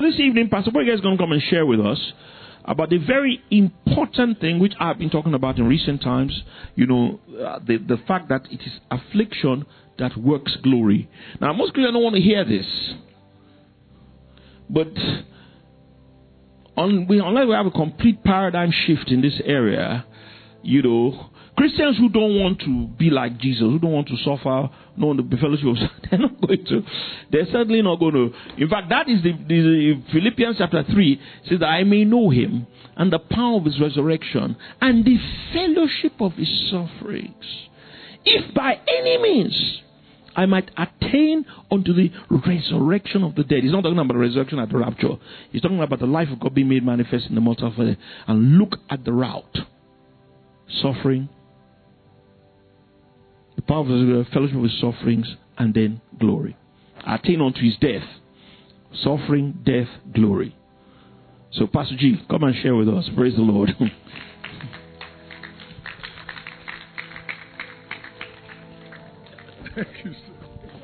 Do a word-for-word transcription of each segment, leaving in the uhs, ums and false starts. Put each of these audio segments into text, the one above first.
This evening, Pastor Boyega is going to come and share with us about the very important thing which I've been talking about in recent times. You know, uh, the, the fact that it is affliction that works glory. Now, most Christians don't want to hear this. But on, we, unless we have a complete paradigm shift in this area, you know, Christians who don't want to be like Jesus, who don't want to suffer, don't want to be fellowship, they're not going to. They're certainly not going to. In fact, that is the, the Philippians chapter three says that I may know him and the power of his resurrection and the fellowship of his sufferings, if by any means I might attain unto the resurrection of the dead. He's not talking about the resurrection at the rapture. He's talking about the life of God being made manifest in the mortal body. And look at the route. Suffering, the power of the fellowship of his sufferings, and then glory. Attain unto his death. Suffering, death, glory. So Pastor G, come and share with us. Praise the Lord. Thank you, sir.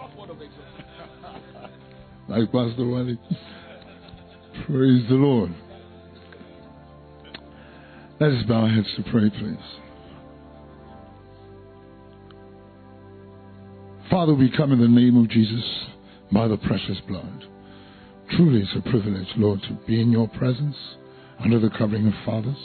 Like Pastor Wally. Praise the Lord. Let us bow our heads to pray, please. Father, we come in the name of Jesus by the precious blood. Truly it's a privilege, Lord, to be in your presence under the covering of fathers.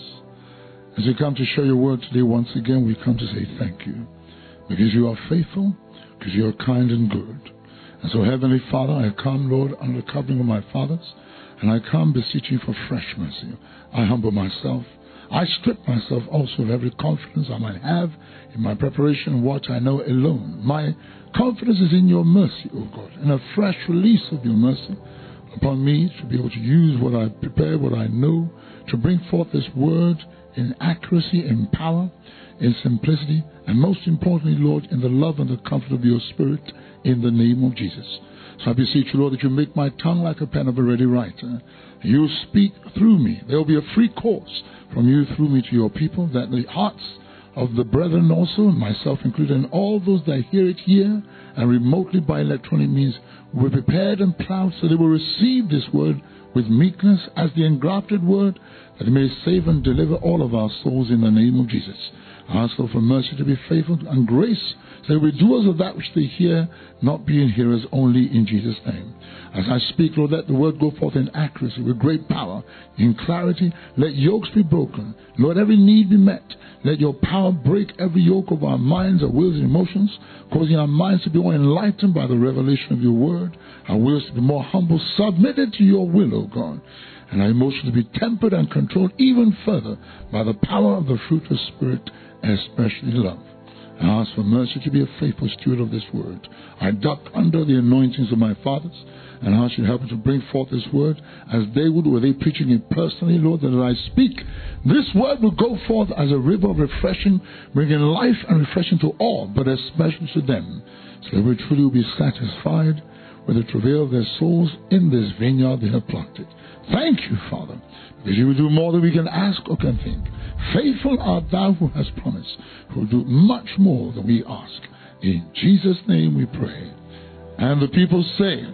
As we come to share your word today once again, we come to say thank you. Because you are faithful, because you are kind and good. And so, Heavenly Father, I come, Lord, under the covering of my fathers, and I come beseeching for fresh mercy. I humble myself. I strip myself also of every confidence I might have in my preparation of what I know alone. My confidence is in your mercy, O God, and a fresh release of your mercy upon me to be able to use what I prepare, what I know, to bring forth this word in accuracy, in power, in simplicity, and most importantly, Lord, in the love and the comfort of your Spirit, in the name of Jesus. So I beseech you, Lord, that you make my tongue like a pen of a ready writer. You speak through me. There will be a free course from you through me to your people, that the hearts of the brethren also, myself included, and all those that hear it here and remotely by electronic means, will be prepared and plowed so they will receive this word with meekness as the engrafted word, that it may save and deliver all of our souls in the name of Jesus. I ask, Lord, for mercy to be faithful and grace, so we doers of that which they hear, not being hearers only, in Jesus' name. As I speak, Lord, let the word go forth in accuracy, with great power, in clarity. Let yokes be broken. Lord, every need be met. Let your power break every yoke of our minds, our wills, and emotions, causing our minds to be more enlightened by the revelation of your word, our wills to be more humble, submitted to your will, O God, and our emotions to be tempered and controlled even further by the power of the fruit of Spirit, especially love. I ask for mercy to be a faithful steward of this word. I duck under the anointings of my fathers, and I ask you to help me to bring forth this word as they would, were they preaching it personally, Lord, that as I speak, this word will go forth as a river of refreshing, bringing life and refreshing to all, but especially to them, so that we truly will be satisfied with the travail of their souls in this vineyard they have planted. Thank you, Father, because you will do more than we can ask or can think. Faithful art thou who hast promised, who will do much more than we ask. In Jesus' name we pray. And the people say,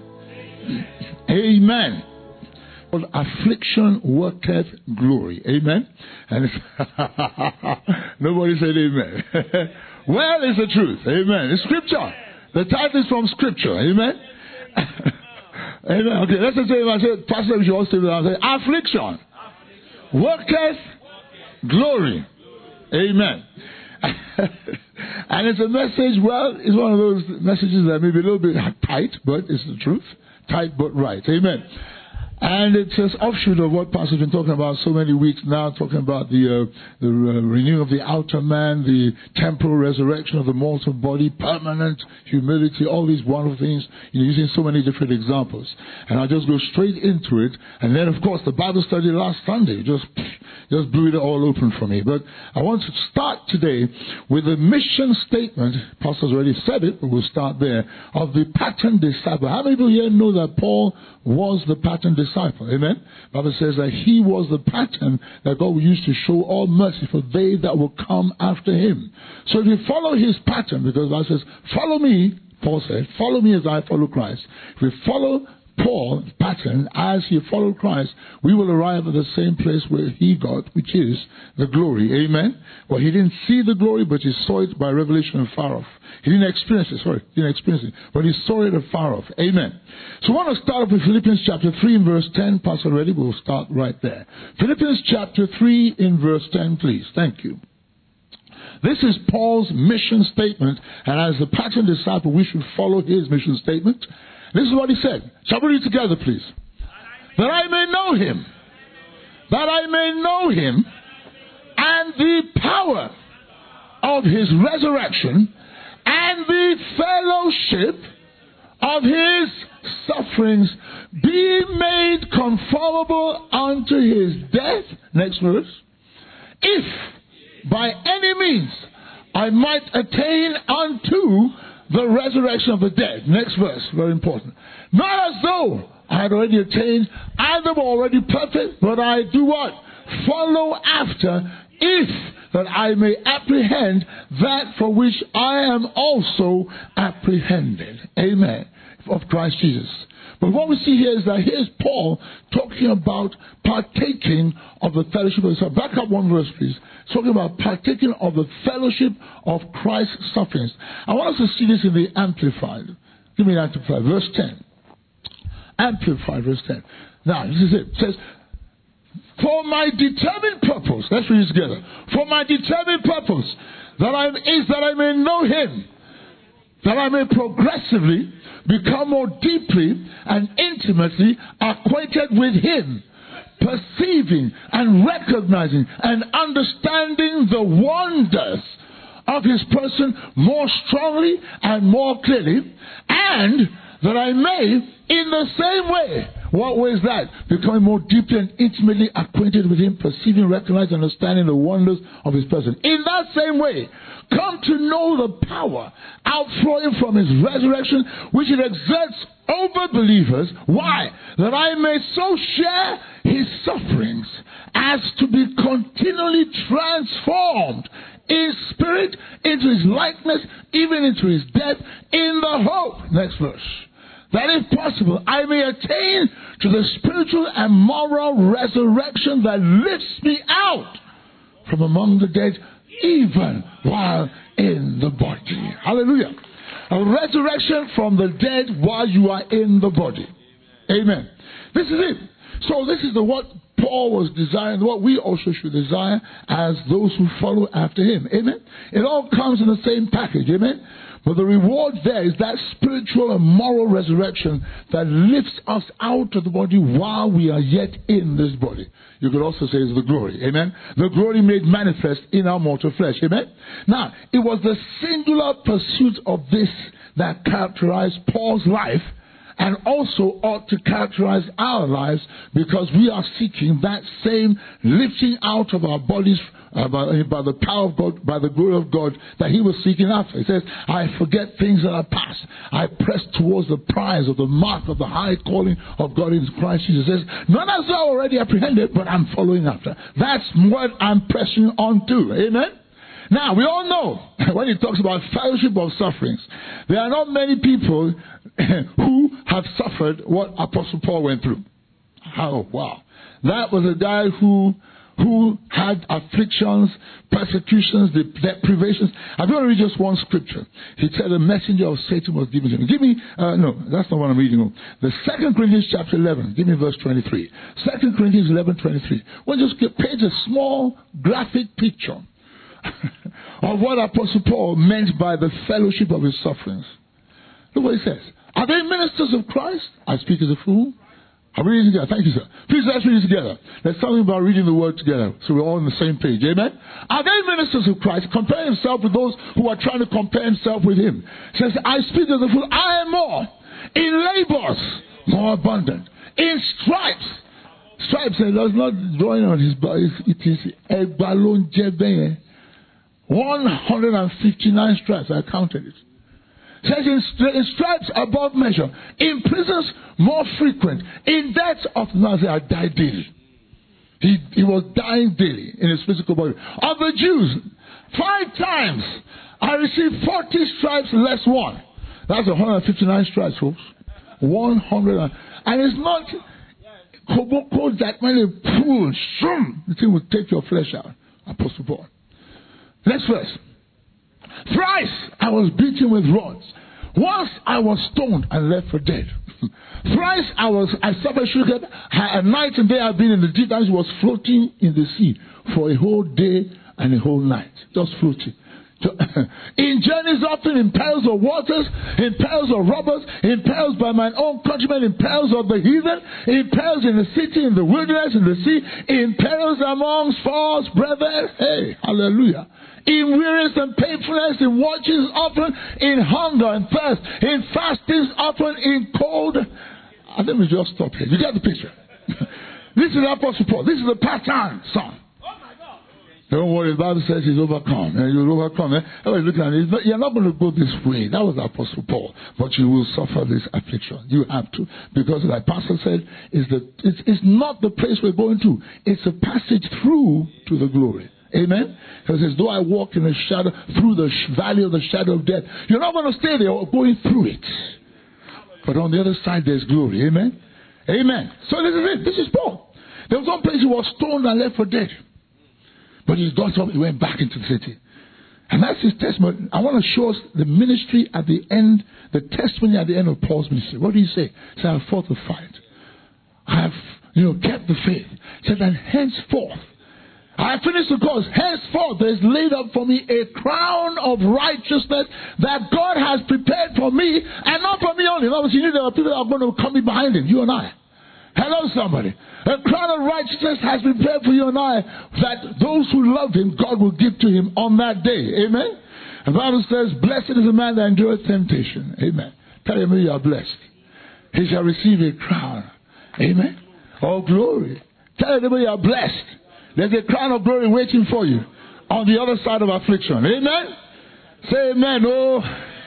Amen. Affliction worketh glory. Amen. And it's nobody said amen. Well, it's the truth. Amen. It's scripture. The title is from scripture. Amen. Amen. Okay, let's just say if I say, Pastor, you also say, I say, affliction worketh glory. Amen. And it's a message, well, it's one of those messages that may be a little bit tight, but it's the truth. Tight but right. Amen. And it's an offshoot of what Pastor's been talking about so many weeks now, talking about the uh, the uh, renewing of the outer man, the temporal resurrection of the mortal body, permanent humility, all these wonderful things, you know, using so many different examples. And I'll just go straight into it. And then, of course, the Bible study last Sunday just, just blew it all open for me. But I want to start today with the mission statement. Pastor's already said it, but we'll start there, of the pattern disciple. How many people here know that Paul was the pattern disciple? Disciple. Amen. The Bible says that he was the pattern that God will use to show all mercy for they that will come after him. So if you follow his pattern, because the Bible says, follow me, Paul said, follow me as I follow Christ. If we follow Paul pattern, as he followed Christ, we will arrive at the same place where he got, which is the glory. Amen? Well, he didn't see the glory, but he saw it by revelation afar off. He didn't experience it, sorry, he didn't experience it, but he saw it afar off. Amen. So I want to start off with Philippians chapter three in verse ten. Pastor ready? We'll start right there. Philippians chapter three in verse ten, please. Thank you. This is Paul's mission statement, and as the pattern disciple, we should follow his mission statement. This is what he said. Shall we read together, please? That I may know him. That I may know him and the power of his resurrection and the fellowship of his sufferings, be made conformable unto his death. Next verse. If by any means I might attain unto the resurrection of the dead. Next verse, very important. Not as though I had already attained, I am already perfect, but I do what? Follow after, if that I may apprehend that for which I am also apprehended. Amen. Of Christ Jesus. But what we see here is that here's Paul talking about partaking of the fellowship of himself. Back up one verse, please. Talking about partaking of the fellowship of Christ's sufferings. I want us to see this in the Amplified. Give me the Amplified. Verse ten. Amplified, verse ten. Now, this is it. It says, for my determined purpose, let's read it together. For my determined purpose, that I is that I may know him, that I may progressively become more deeply and intimately acquainted with him, perceiving and recognizing and understanding the wonders of his person more strongly and more clearly, and that I may, in the same way, what way is that? Becoming more deeply and intimately acquainted with him, perceiving, recognizing, understanding the wonders of his person. In that same way, come to know the power outflowing from his resurrection, which it exerts over believers. Why? That I may so share his sufferings as to be continually transformed in spirit into his likeness, even into his death, in the hope. Next verse. That if possible, I may attain to the spiritual and moral resurrection that lifts me out from among the dead, even while in the body. Hallelujah. A resurrection from the dead while you are in the body. Amen. This is it. So this is the what Paul was desiring, what we also should desire as those who follow after him. Amen. It all comes in the same package. Amen. But the reward there is that spiritual and moral resurrection that lifts us out of the body while we are yet in this body. You could also say it's the glory. Amen. The glory made manifest in our mortal flesh. Amen. Now, it was the singular pursuit of this that characterized Paul's life, and also ought to characterize our lives, because we are seeking that same lifting out of our bodies uh, by, by the power of God, by the glory of God that he was seeking after. He says, I forget things that are past. I press towards the prize of the mark of the high calling of God in Christ Jesus. He says, not as I already apprehended, but I'm following after. That's what I'm pressing on to. Amen? Now, we all know, when he talks about fellowship of sufferings, there are not many people who have suffered what Apostle Paul went through. Oh, wow. That was a guy who who had afflictions, persecutions, deprivations. I'm going to read just one scripture. He said a messenger of Satan was given to him. Give me, uh, no, that's not what I'm reading. The Second Corinthians chapter eleven. Give me verse twenty-three. Second Corinthians eleven twenty-three. We'll just paint a small graphic picture of what Apostle Paul meant by the fellowship of his sufferings. Look what he says. Are they ministers of Christ? I speak as a fool. Are we reading together? Thank you, sir. Please let's read it together. There's something about reading the word together, so we're all on the same page. Amen? Are they ministers of Christ? Compare himself with those who are trying to compare himself with him. He says, I speak as a fool. I am more. In labors, more abundant. In stripes. Stripes, he does not join on his body. It is Ebalon Jebe. one hundred fifty-nine stripes. I counted it. It says in, in stripes above measure, in prisons more frequent, in deaths of Nazareth I died daily. He, he was dying daily in his physical body. Of the Jews, five times I received forty stripes less one. That's one hundred fifty-nine stripes, folks. one hundred. And it's not Koboko that when you pull, shroom, the thing will take your flesh out. Apostle Paul. Next verse. Thrice I was beaten with rods. Once I was stoned and left for dead. Thrice I was, I suffered sugar. A night and day I've been in the deep. I was floating in the sea for a whole day and a whole night. Just floating. In journeys often, in perils of waters, in perils of robbers, in perils by mine own countrymen, in perils of the heathen, in perils in the city, in the wilderness, in the sea, in perils amongst false brethren. Hey, hallelujah. In weariness and painfulness, in watches often, in hunger and thirst, in fastings often, in cold. Uh, let me just stop here. You get the picture. This is the Apostle Paul. This is the pattern song. Don't worry, the Bible says he's overcome. And you'll overcome. Eh? Looking at it, you're not going to go this way. That was the Apostle Paul. But you will suffer this affliction. You have to. Because like Pastor said, it's, the, it's, it's not the place we're going to. It's a passage through to the glory. Amen? Because it says, though I walk in the shadow, through the sh- valley of the shadow of death, you're not going to stay there going through it. But on the other side, there's glory. Amen? Amen. So this is it. This is Paul. There was one place he was stoned and left for dead. But he got up, he went back into the city. And that's his testimony. I want to show us the ministry at the end, the testimony at the end of Paul's ministry. What did he say? He said, I have fought the fight. I have, you know, kept the faith. He said, and henceforth, I have finished the course. Henceforth, there is laid up for me a crown of righteousness that God has prepared for me, and not for me only. Obviously, you know there are people that are going to come behind him, you and I. Hello, somebody. A crown of righteousness has been prepared for you and I, that those who love him, God will give to him on that day. Amen? And the Bible says, blessed is the man that endureth temptation. Amen. Tell him you are blessed. He shall receive a crown. Amen? All glory. Tell him you are blessed. There's a crown of glory waiting for you on the other side of affliction. Amen? Say amen. Oh.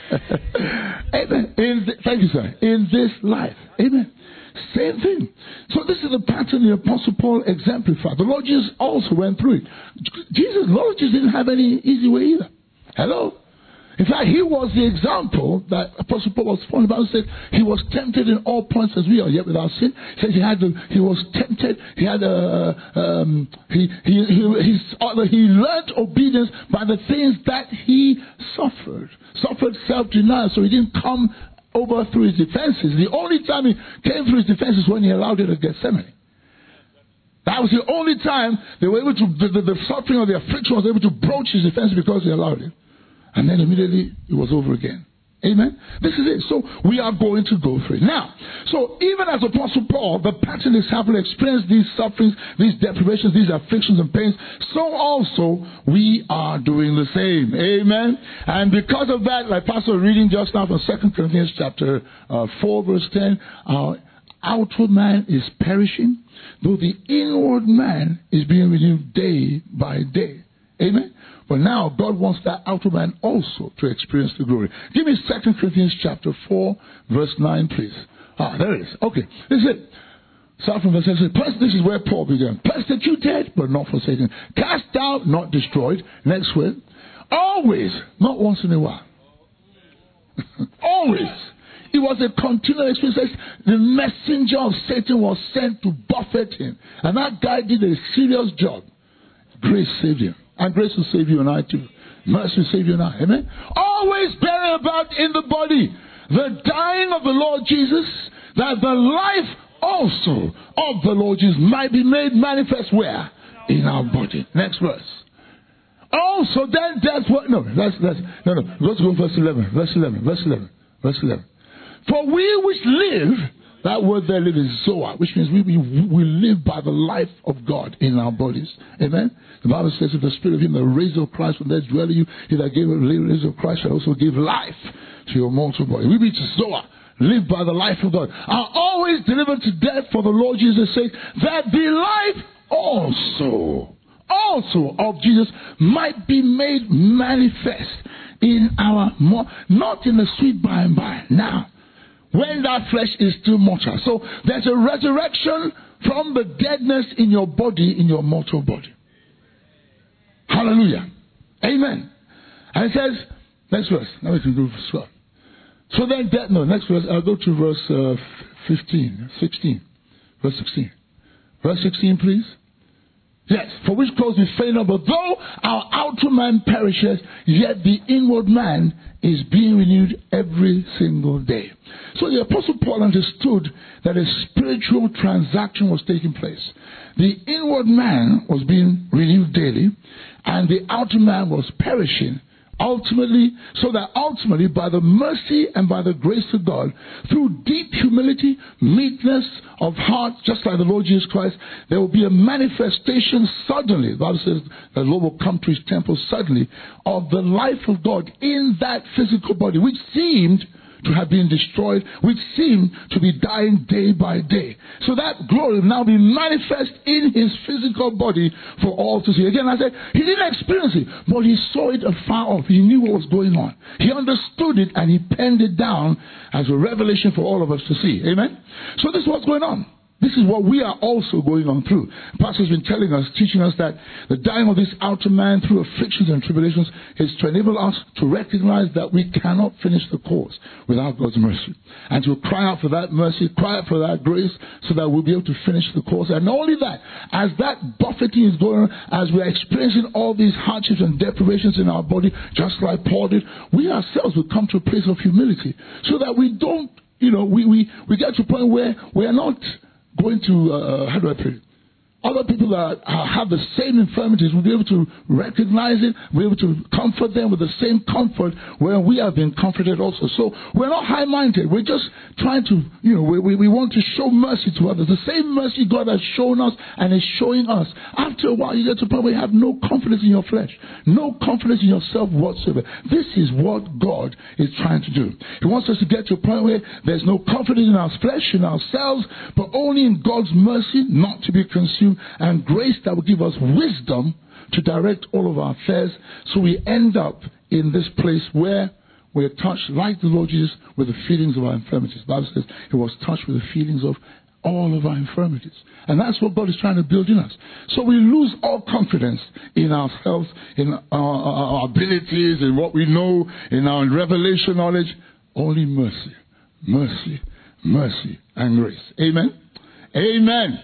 Amen. In the, thank you, sir. In this life. Amen. Same thing. So this is the pattern the Apostle Paul exemplified. The Lord Jesus also went through it. Jesus, Lord Jesus didn't have any easy way either. Hello? In fact, he was the example that Apostle Paul was following. The Bible said he was tempted in all points as we are, yet without sin. It says he had the, he was tempted. He had a um, he he he he, he learned obedience by the things that he suffered. Suffered self-denial, so he didn't come over through his defenses. The only time he came through his defenses was when he allowed it to Gethsemane. That was the only time they were able to, the, the, the suffering of the affliction was able to broach his defense because he allowed it. And then immediately it was over again. Amen? This is it. So we are going to go through it. Now, so even as Apostle Paul, the pattern is having experienced these sufferings, these deprivations, these afflictions and pains, so also we are doing the same. Amen? And because of that, like Pastor was reading just now from Second Corinthians chapter uh, four, verse ten, our outward man is perishing, though the inward man is being renewed day by day. Amen? But now God wants that outer man also to experience the glory. Give me Second Corinthians chapter four, verse nine, please. Ah, there it is. Okay. This is it. Start from verse eight. This is where Paul began. Persecuted, but not forsaken. Cast out, not destroyed. Next word. Always, not once in a while. Always. It was a continual experience. The messenger of Satan was sent to buffet him. And that guy did a serious job. Grace saved him. And grace will save you and I too. Mercy will save you and I. Amen? Always bearing about in the body the dying of the Lord Jesus, that the life also of the Lord Jesus might be made manifest where? In our body. Next verse. Also then death was... No, that's, that's, no, no. Let's go verse eleven. Verse eleven. Verse eleven. Verse eleven. For we which live... That word there, live, is Zoa, which means we, we, we live by the life of God in our bodies. Amen? The Bible says, if the Spirit of him that raised up Christ from there dwell in you, he that gave a raise of Christ shall also give life to your mortal body. We be to Zoa, live by the life of God. Are always delivered to death for the Lord Jesus' sake, that the life also, also of Jesus might be made manifest in our, not in the sweet by and by, now. When that flesh is still mortal. So there's a resurrection from the deadness in your body, in your mortal body. Hallelujah. Amen. And it says, next verse. Now we can go for So then, that, no, next verse, I'll go to verse uh, fifteen, sixteen. Verse sixteen. Verse sixteen, please. Yes, for which cause we faint not, but though our outer man perishes, yet the inward man is being renewed every single day. So the Apostle Paul understood that a spiritual transaction was taking place. The inward man was being renewed daily, and the outer man was perishing. Ultimately, so that ultimately, by the mercy and by the grace of God, through deep humility, meekness of heart, just like the Lord Jesus Christ, there will be a manifestation suddenly. The Bible says the Lord will come to his temple suddenly of the life of God in that physical body, which seemed to have been destroyed, which seemed to be dying day by day. So that glory will now be manifest in his physical body for all to see. Again, I said, he didn't experience it, but he saw it afar off. He knew what was going on. He understood it and he penned it down as a revelation for all of us to see. Amen? So this is what's going on. This is what we are also going on through. The pastor's been telling us, teaching us that the dying of this outer man through afflictions and tribulations is to enable us to recognize that we cannot finish the course without God's mercy. And to cry out for that mercy, cry out for that grace, so that we'll be able to finish the course. And not only that, as that buffeting is going on, as we're experiencing all these hardships and deprivations in our body, just like Paul did, we ourselves will come to a place of humility, so that we don't, you know, we, we, we get to a point where we are not going to, uh, how do I put it? Other people that have the same infirmities will be able to recognize it, be able to comfort them with the same comfort where we have been comforted also. So we're not high-minded. We're just trying to, you know, we, we, we want to show mercy to others. The same mercy God has shown us and is showing us. After a while, you get to a point where you have no confidence in your flesh, no confidence in yourself whatsoever. This is what God is trying to do. He wants us to get to a point where there's no confidence in our flesh, in ourselves, but only in God's mercy, not to be consumed, and grace that will give us wisdom to direct all of our affairs, so we end up in this place where we are touched, like the Lord Jesus, with the feelings of our infirmities. The Bible says he was touched with the feelings of all of our infirmities. And that's what God is trying to build in us. So we lose all confidence in ourselves, in our, our, our abilities, in what we know, in our revelation knowledge. Only mercy, mercy, mercy, and grace. Amen? Amen.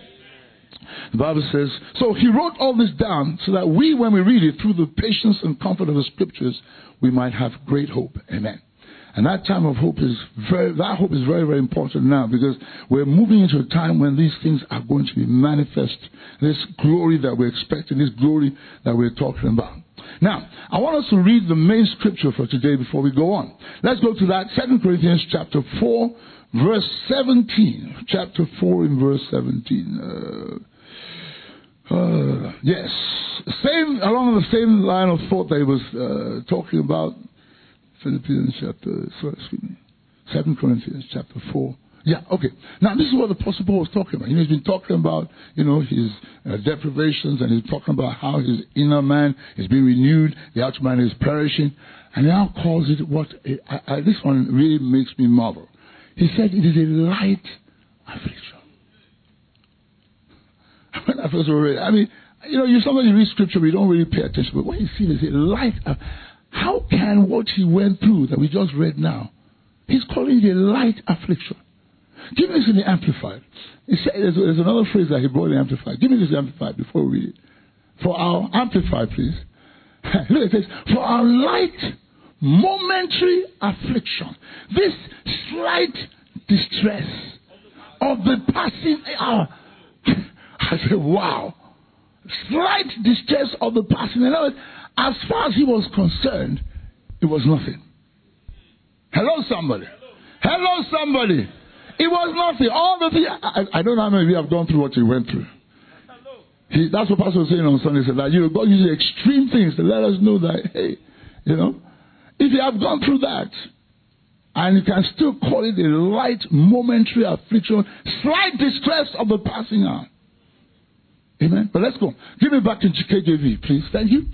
The Bible says, so he wrote all this down so that we, when we read it through the patience and comfort of the scriptures, we might have great hope. Amen. And that time of hope is very, that hope is very, very important now, because we're moving into a time when these things are going to be manifest. This glory that we're expecting, this glory that we're talking about. Now, I want us to read the main scripture for today before we go on. Let's go to that, Second Corinthians chapter four, verse seventeen. Chapter four in verse seventeen. Uh, Uh, yes, same along the same line of thought that he was uh, talking about. Philippians chapter, sorry, excuse me, Second Corinthians chapter four. Yeah, okay. Now this is what the Apostle Paul was talking about. You know, he's been talking about, you know, his uh, deprivations, and he's talking about how his inner man is being renewed, the outer man is perishing, and he now calls it what. It, I, I, this one really makes me marvel. He said it is a light affliction. When I first read it, I mean, you know, you sometimes read scripture, we don't really pay attention. But when you see this, it light up. How can what he went through that we just read now, he's calling it a light affliction? Give me this in the Amplified. He said, there's, there's another phrase that he brought in the Amplified. Give me this Amplified before we read it. For our Amplified, please. Look, it says, for our light, momentary affliction, this slight distress of the passing hour. I said, wow. Slight distress of the passing. In other words, as far as he was concerned, it was nothing. Hello, somebody. Hello, somebody. It was nothing. All the things. I, I don't know how many of you have gone through what he went through. He, that's what Pastor was saying on Sunday. He said that, you know, God uses extreme things to let us know that, hey, you know, if you have gone through that, and you can still call it a light, momentary affliction, slight distress of the passing hour. Amen. But let's go. Give me back to K J V, please. Thank you.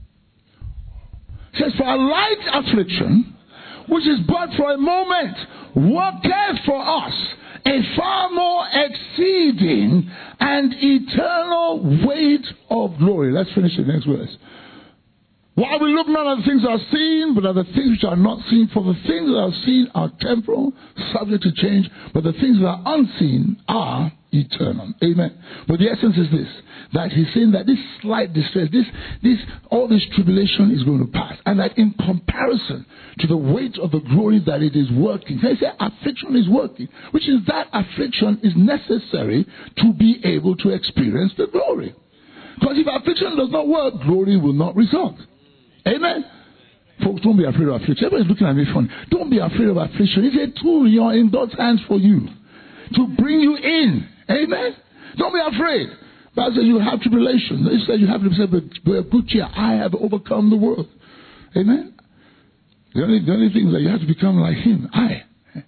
It says, for a light affliction, which is but for a moment, worketh for us a far more exceeding and eternal weight of glory. Let's finish the next verse. While we look not at the things that are seen, but at the things which are not seen, for the things that are seen are temporal, subject to change, but the things that are unseen are eternal. Amen. But the essence is this, that he's saying that this slight distress, this, this, all this tribulation is going to pass, and that in comparison to the weight of the glory that it is working, they say affliction is working, which is that affliction is necessary to be able to experience the glory. Because if affliction does not work, glory will not result. Amen. Folks, don't be afraid of affliction. Everybody's looking at me funny. Don't be afraid of affliction. It's a tool you're in God's hands for you to bring you in. Amen. Don't be afraid. Bible says you have tribulation. It says you have to say, but good cheer. I have overcome the world. Amen. The only, the only thing is that you have to become like Him. I.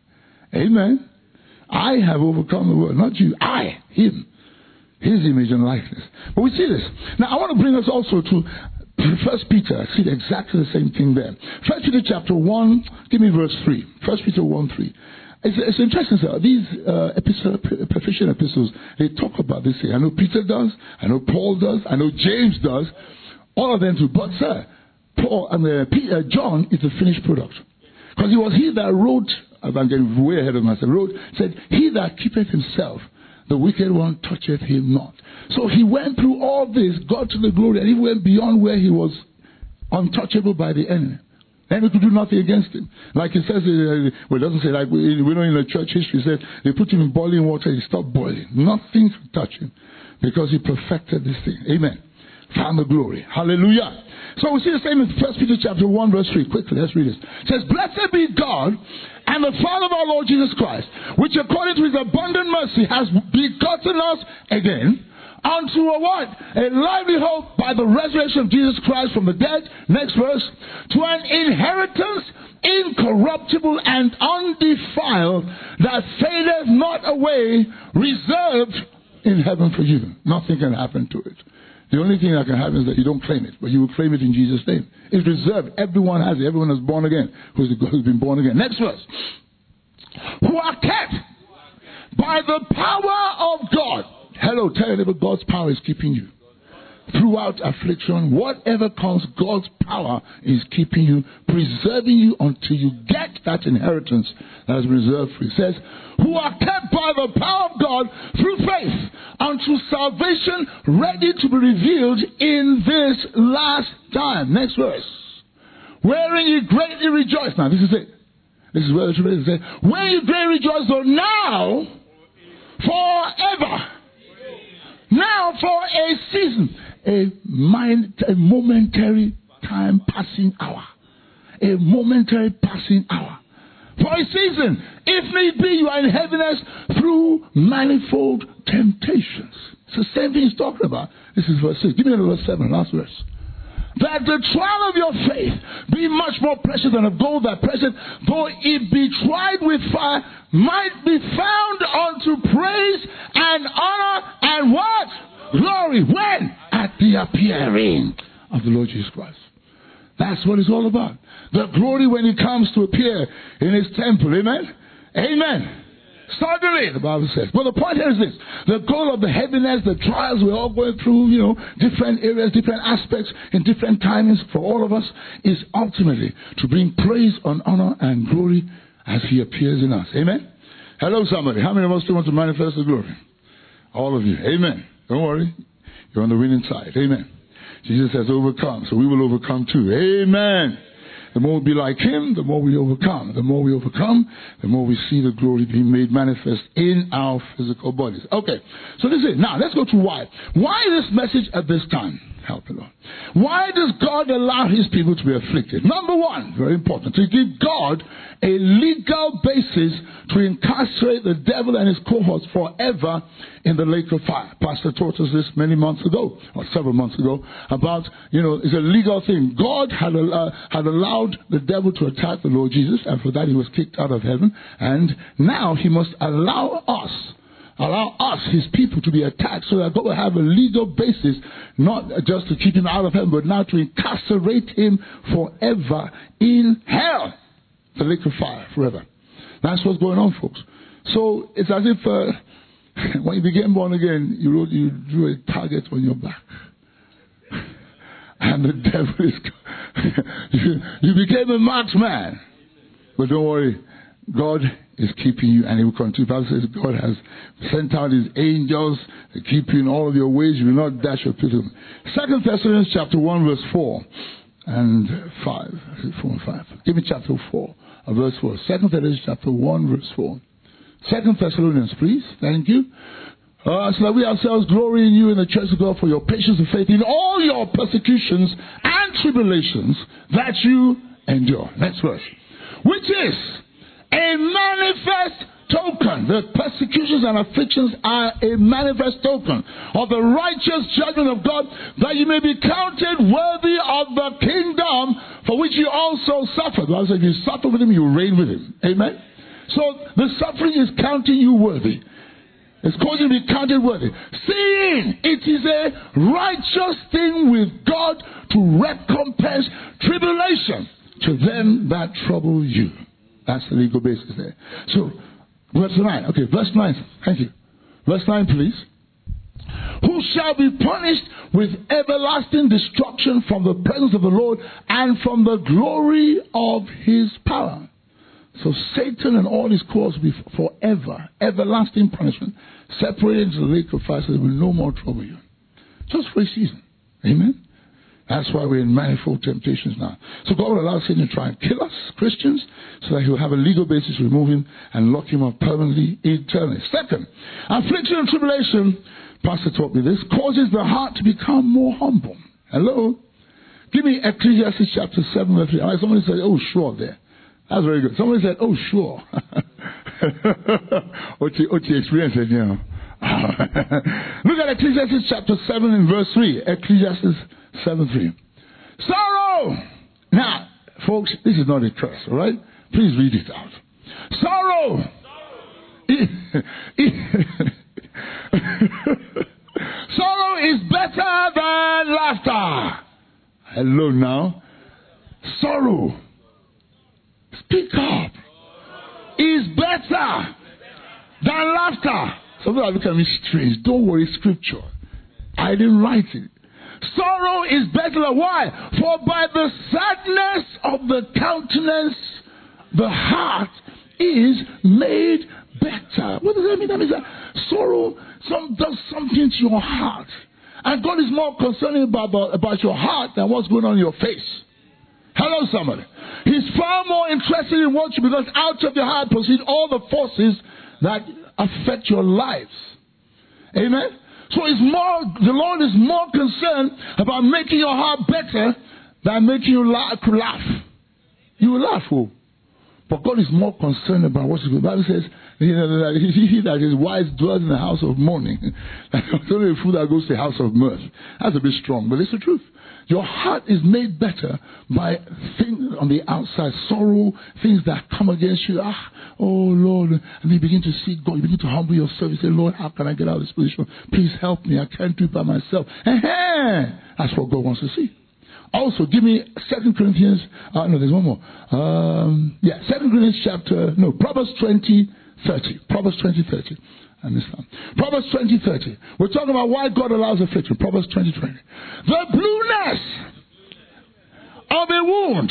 Amen. I have overcome the world. Not you. I. Him. His image and likeness. But we see this. Now I want to bring us also to First Peter. I see exactly the same thing there. First Peter chapter one, give me verse three. First Peter one, three. It's, it's interesting, sir. These uh, epistle, Ephesian epistles, they talk about this here. I know Peter does. I know Paul does. I know James does. All of them do. But, sir, Paul and uh, Peter, John is the finished product. Because it was he that wrote, I'm getting way ahead of myself, wrote, said, he that keepeth himself, the wicked one toucheth him not. So he went through all this, got to the glory, and he went beyond where he was untouchable by the enemy. Enemy could do nothing against him. Like it says, uh, well, it doesn't say, like we, we know in the church history, it said they put him in boiling water, he stopped boiling. Nothing could touch him because he perfected this thing. Amen. Found the glory. Hallelujah. So we see the same in First Peter chapter one, verse three. Quickly, let's read this. It says, blessed be God and the Father of our Lord Jesus Christ, which according to his abundant mercy has begotten us again unto a what? A lively hope by the resurrection of Jesus Christ from the dead. Next verse. To an inheritance incorruptible and undefiled that fadeth not away, reserved in heaven for you. Nothing can happen to it. The only thing that can happen is that you don't claim it, but you will claim it in Jesus' name. It's reserved. Everyone has it. Everyone is born again who's, who's been born again. Next verse. Who are kept by the power of God. Hello, tell your neighbor, God's power is keeping you. Throughout affliction, whatever comes, God's power is keeping you, preserving you until you get that inheritance that is reserved for you. It says, who are kept by the power of God through faith unto salvation, ready to be revealed in this last time. Next verse. Wherein you greatly rejoice. Now, this is it. This is where it's ready to say, when you greatly rejoice, though now, forever. Now for a season, a, mind, a momentary time passing hour. A momentary passing hour. For a season, if need be, you are in heaviness through manifold temptations. It's the same thing he's talking about. This is verse six. Give me verse seven, last verse. That the trial of your faith be much more precious than of gold that present, though it be tried with fire, might be found unto praise and honor and what? Glory. When? At the appearing of the Lord Jesus Christ. That's what it's all about. The glory when he comes to appear in his temple. Amen? Amen. Suddenly, the Bible says. But the point here is this. The goal of the heaviness, the trials we're all going through, you know, different areas, different aspects, in different timings for all of us, is ultimately to bring praise and honor and glory as he appears in us. Amen? Hello, somebody. How many of us still want to manifest the glory? All of you. Amen. Don't worry. You're on the winning side. Amen. Jesus has overcome, so we will overcome too. Amen. The more we be like him, the more we overcome. The more we overcome, the more we see the glory being made manifest in our physical bodies. Okay, so this is it. Now, let's go to why. Why this message at this time? Help the Lord. Why does God allow his people to be afflicted? Number one, very important, to give God a legal basis to incarcerate the devil and his cohorts forever in the lake of fire. Pastor taught us this many months ago, or several months ago, about, you know, it's a legal thing. God had, uh, had allowed the devil to attack the Lord Jesus, and for that he was kicked out of heaven, and now he must allow us Allow us, his people, to be attacked so that God will have a legal basis, not just to keep him out of heaven, but now to incarcerate him forever in hell. The lake of fire, forever. That's what's going on, folks. So it's as if uh, when you became born again, you, wrote, you drew a target on your back. And the devil is... you, you became a marksman. But don't worry. God is keeping you, and He will continue. The Bible says God has sent out His angels to keep you in all of your ways. You will not dash your foot. Second Thessalonians chapter one, verse four and five. Four and five. Give me chapter four, uh, verse four. Second Thessalonians chapter one, verse four. Second Thessalonians, please. Thank you. Uh, so that we ourselves glory in you in the church of God for your patience and faith in all your persecutions and tribulations that you endure. Next verse. Which is a manifest token. The persecutions and afflictions are a manifest token of the righteous judgment of God, that you may be counted worthy of the kingdom for which you also suffered. Well, if you suffer with Him, you reign with Him. Amen? So the suffering is counting you worthy. It's causing you to be counted worthy. Seeing it is a righteous thing with God to recompense tribulation to them that trouble you. That's the legal basis there. So, verse nine. Okay, verse nine. Thank you. Verse nine, please. Who shall be punished with everlasting destruction from the presence of the Lord and from the glory of His power. So Satan and all his courts will be forever, everlasting punishment, separated into the lake of fire, so they will no more trouble you. Just for a season. Amen? That's why we're in manifold temptations now. So God will allow Satan to try and kill us, Christians, so that He will have a legal basis to remove him and lock him up permanently, eternally. Second, affliction and tribulation, Pastor taught me this, causes the heart to become more humble. Hello? Give me Ecclesiastes chapter seven, verse three. Somebody said, oh, sure, there. That's very good. Somebody said, oh, sure. What you, what you experienced, you know. Look at Ecclesiastes chapter seven and verse three. Ecclesiastes seven three. Sorrow! Now, folks, this is not a curse, all right? Please read it out. Sorrow! Sorrow is better than laughter. Hello now. Sorrow. Speak up. Is better than laughter. Some people look at me strange. Don't worry, scripture. I didn't write it. Sorrow is better than why? For by the sadness of the countenance, the heart is made better. What does that mean? That means that sorrow some, does something to your heart. And God is more concerned about, about your heart than what's going on in your face. Hello, somebody. He's far more interested in what you, because out of your heart proceed all the forces that affect your lives. Amen? So it's more, the Lord is more concerned about making your heart better than making you laugh. laugh. You will laugh, oh. But God is more concerned about what's good. The Bible says, you know, that he that is wise dwells in the house of mourning. It's only a fool that goes to the house of mirth. That's a bit strong, but it's the truth. Your heart is made better by things on the outside, sorrow, things that come against you. Ah, oh Lord. And you begin to seek God. You begin to humble yourself. You say, Lord, how can I get out of this position? Please help me. I can't do it by myself. That's what God wants to see. Also, give me Second Corinthians. Uh, no, there's one more. Um, yeah, Second Corinthians chapter, no, Proverbs twenty, thirty. Proverbs twenty, thirty. I missed that. Proverbs twenty, thirty. We're talking about why God allows affliction. Proverbs twenty, twenty. The blueness of a wound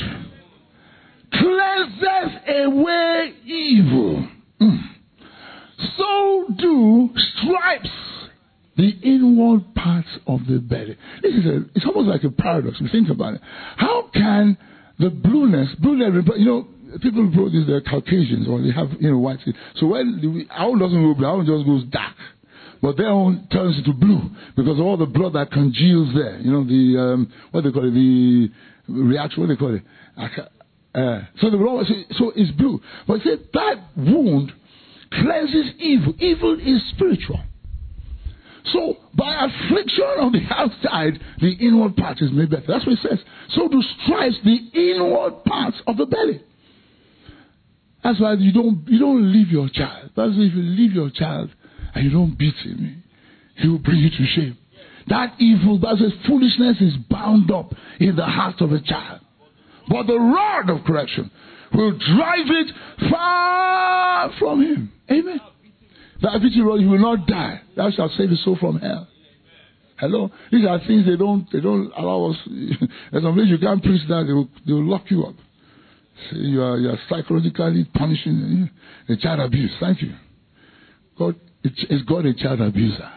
cleanseth away evil. Mm. So do stripes the inward parts of the belly. This is a, it's almost like a paradox. If you think about it. How can the blueness, blueness, you know, people who brought this, they're Caucasians, or they have, you know, white skin. So when the, our own doesn't go blue, our own just goes dark. But their own turns into blue because of all the blood that congeals there. You know, the, um, what they call it, the reaction, what they call it. Uh, so, the, so it's blue. But it said that wound cleanses evil. Evil is spiritual. So, by affliction on the outside, the inward part is made better. That's what it says. So do stripes the inward parts of the belly. That's why you don't you don't leave your child. That's why if you leave your child and you don't beat him, he will bring you to shame. That evil, that says foolishness is bound up in the heart of a child. But the rod of correction will drive it far from him. Amen. That victory rod, you will not die. Thou shalt save his soul from hell. Hello? These are things they don't they don't allow us. There's some ways you can't preach that, they will, they will lock you up. So you are you are psychologically punishing the child abuse. Thank you. God is God a child abuser?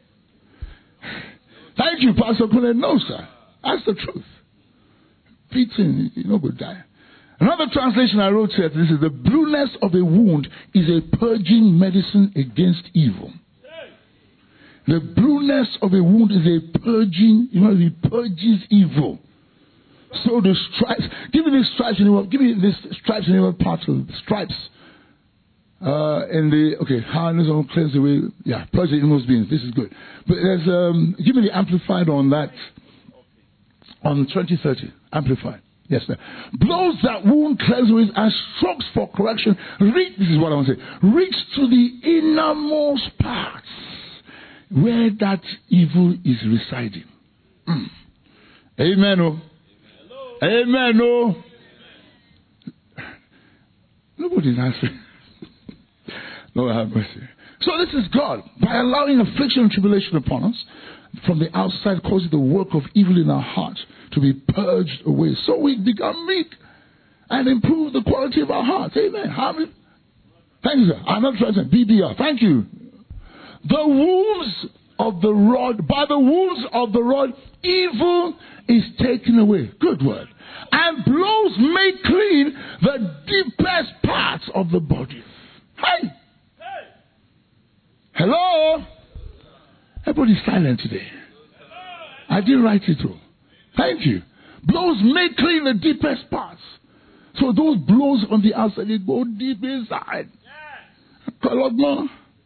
Thank you, Pastor Kule. No, sir. That's the truth. Beating, you know, good die. Another translation I wrote said, this is the blueness of a wound is a purging medicine against evil. The blueness of a wound is a purging, you know, it purges evil. So the stripes, give me the stripes in the give me this stripes in the part of the stripes. Uh, in the, okay, harness on cleanse away, yeah, purge the inmost beings. This is good. But there's, um, give me the amplified on that, on twenty thirty, amplified. Yes, sir. Blows that wound, cleanse away, and strokes for correction. Reach, this is what I want to say. Reach to the innermost parts where that evil is residing. Mm. Amen. Oh. Amen. Oh. Nobody's answering. Lord have mercy. So this is God, by allowing affliction and tribulation upon us, from the outside causing the work of evil in our hearts to be purged away. So we become meek and improve the quality of our hearts. Amen. How many? Thank you, sir. I'm not trying to say B B R. Thank you. The wounds of the rod, by the wounds of the rod, evil is taken away. Good word. And blows make clean the deepest parts of the body. Hey! Hello? Everybody's silent today. I didn't write it all. Thank you. Blows make clean the deepest parts. So those blows on the outside, they go deep inside. Yeah.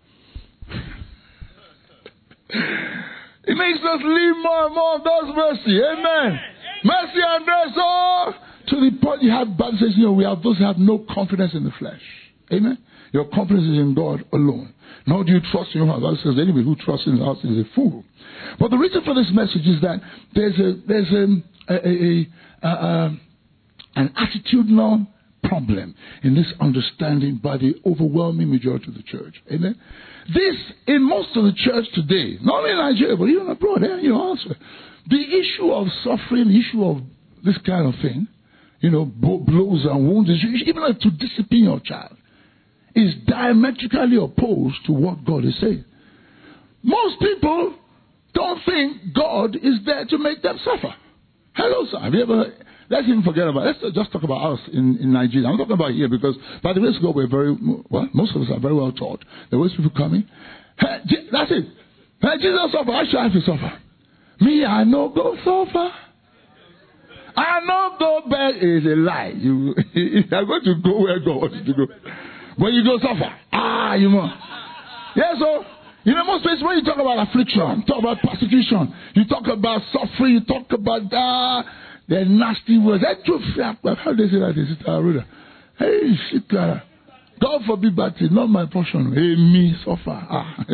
It makes us live more and more of God's mercy. Amen. Amen. Mercy and grace. Oh, to the point you have Bible says, you know, we have those who have no confidence in the flesh. Amen. Your confidence is in God alone. Nor do you trust in your heart. Bible says anybody who trusts in his heart is a fool. But the reason for this message is that there's a there's a, a, a, a, a an attitudinal problem in this understanding by the overwhelming majority of the church. Amen. This, in most of the church today, not only in Nigeria, but even abroad, eh, you know, also, the issue of suffering, the issue of this kind of thing, you know, blows and wounds, even like to discipline your child, is diametrically opposed to what God is saying. Most people don't think God is there to make them suffer. Hello, sir. Have you ever... Let's even forget about it. Let's just talk about us in, in Nigeria. I'm talking about here because, by the grace of God, we're very, well, most of us are very well taught. There are always people coming. Hey, that's it. Hey, Jesus suffer. I should have to suffer. Me, I know go suffer. I know go beg is a lie. You, you're going to go where God wants you to go. When you go suffer, ah, you know. Yes, so, you know, most places when you talk about affliction, talk about persecution, you talk about suffering, you talk about that. Uh, The nasty words. That truth. How do they say that? Sister Aruda. Hey, shit, Clara. God forbid, but it's not my portion. Hey, me suffer. Ah.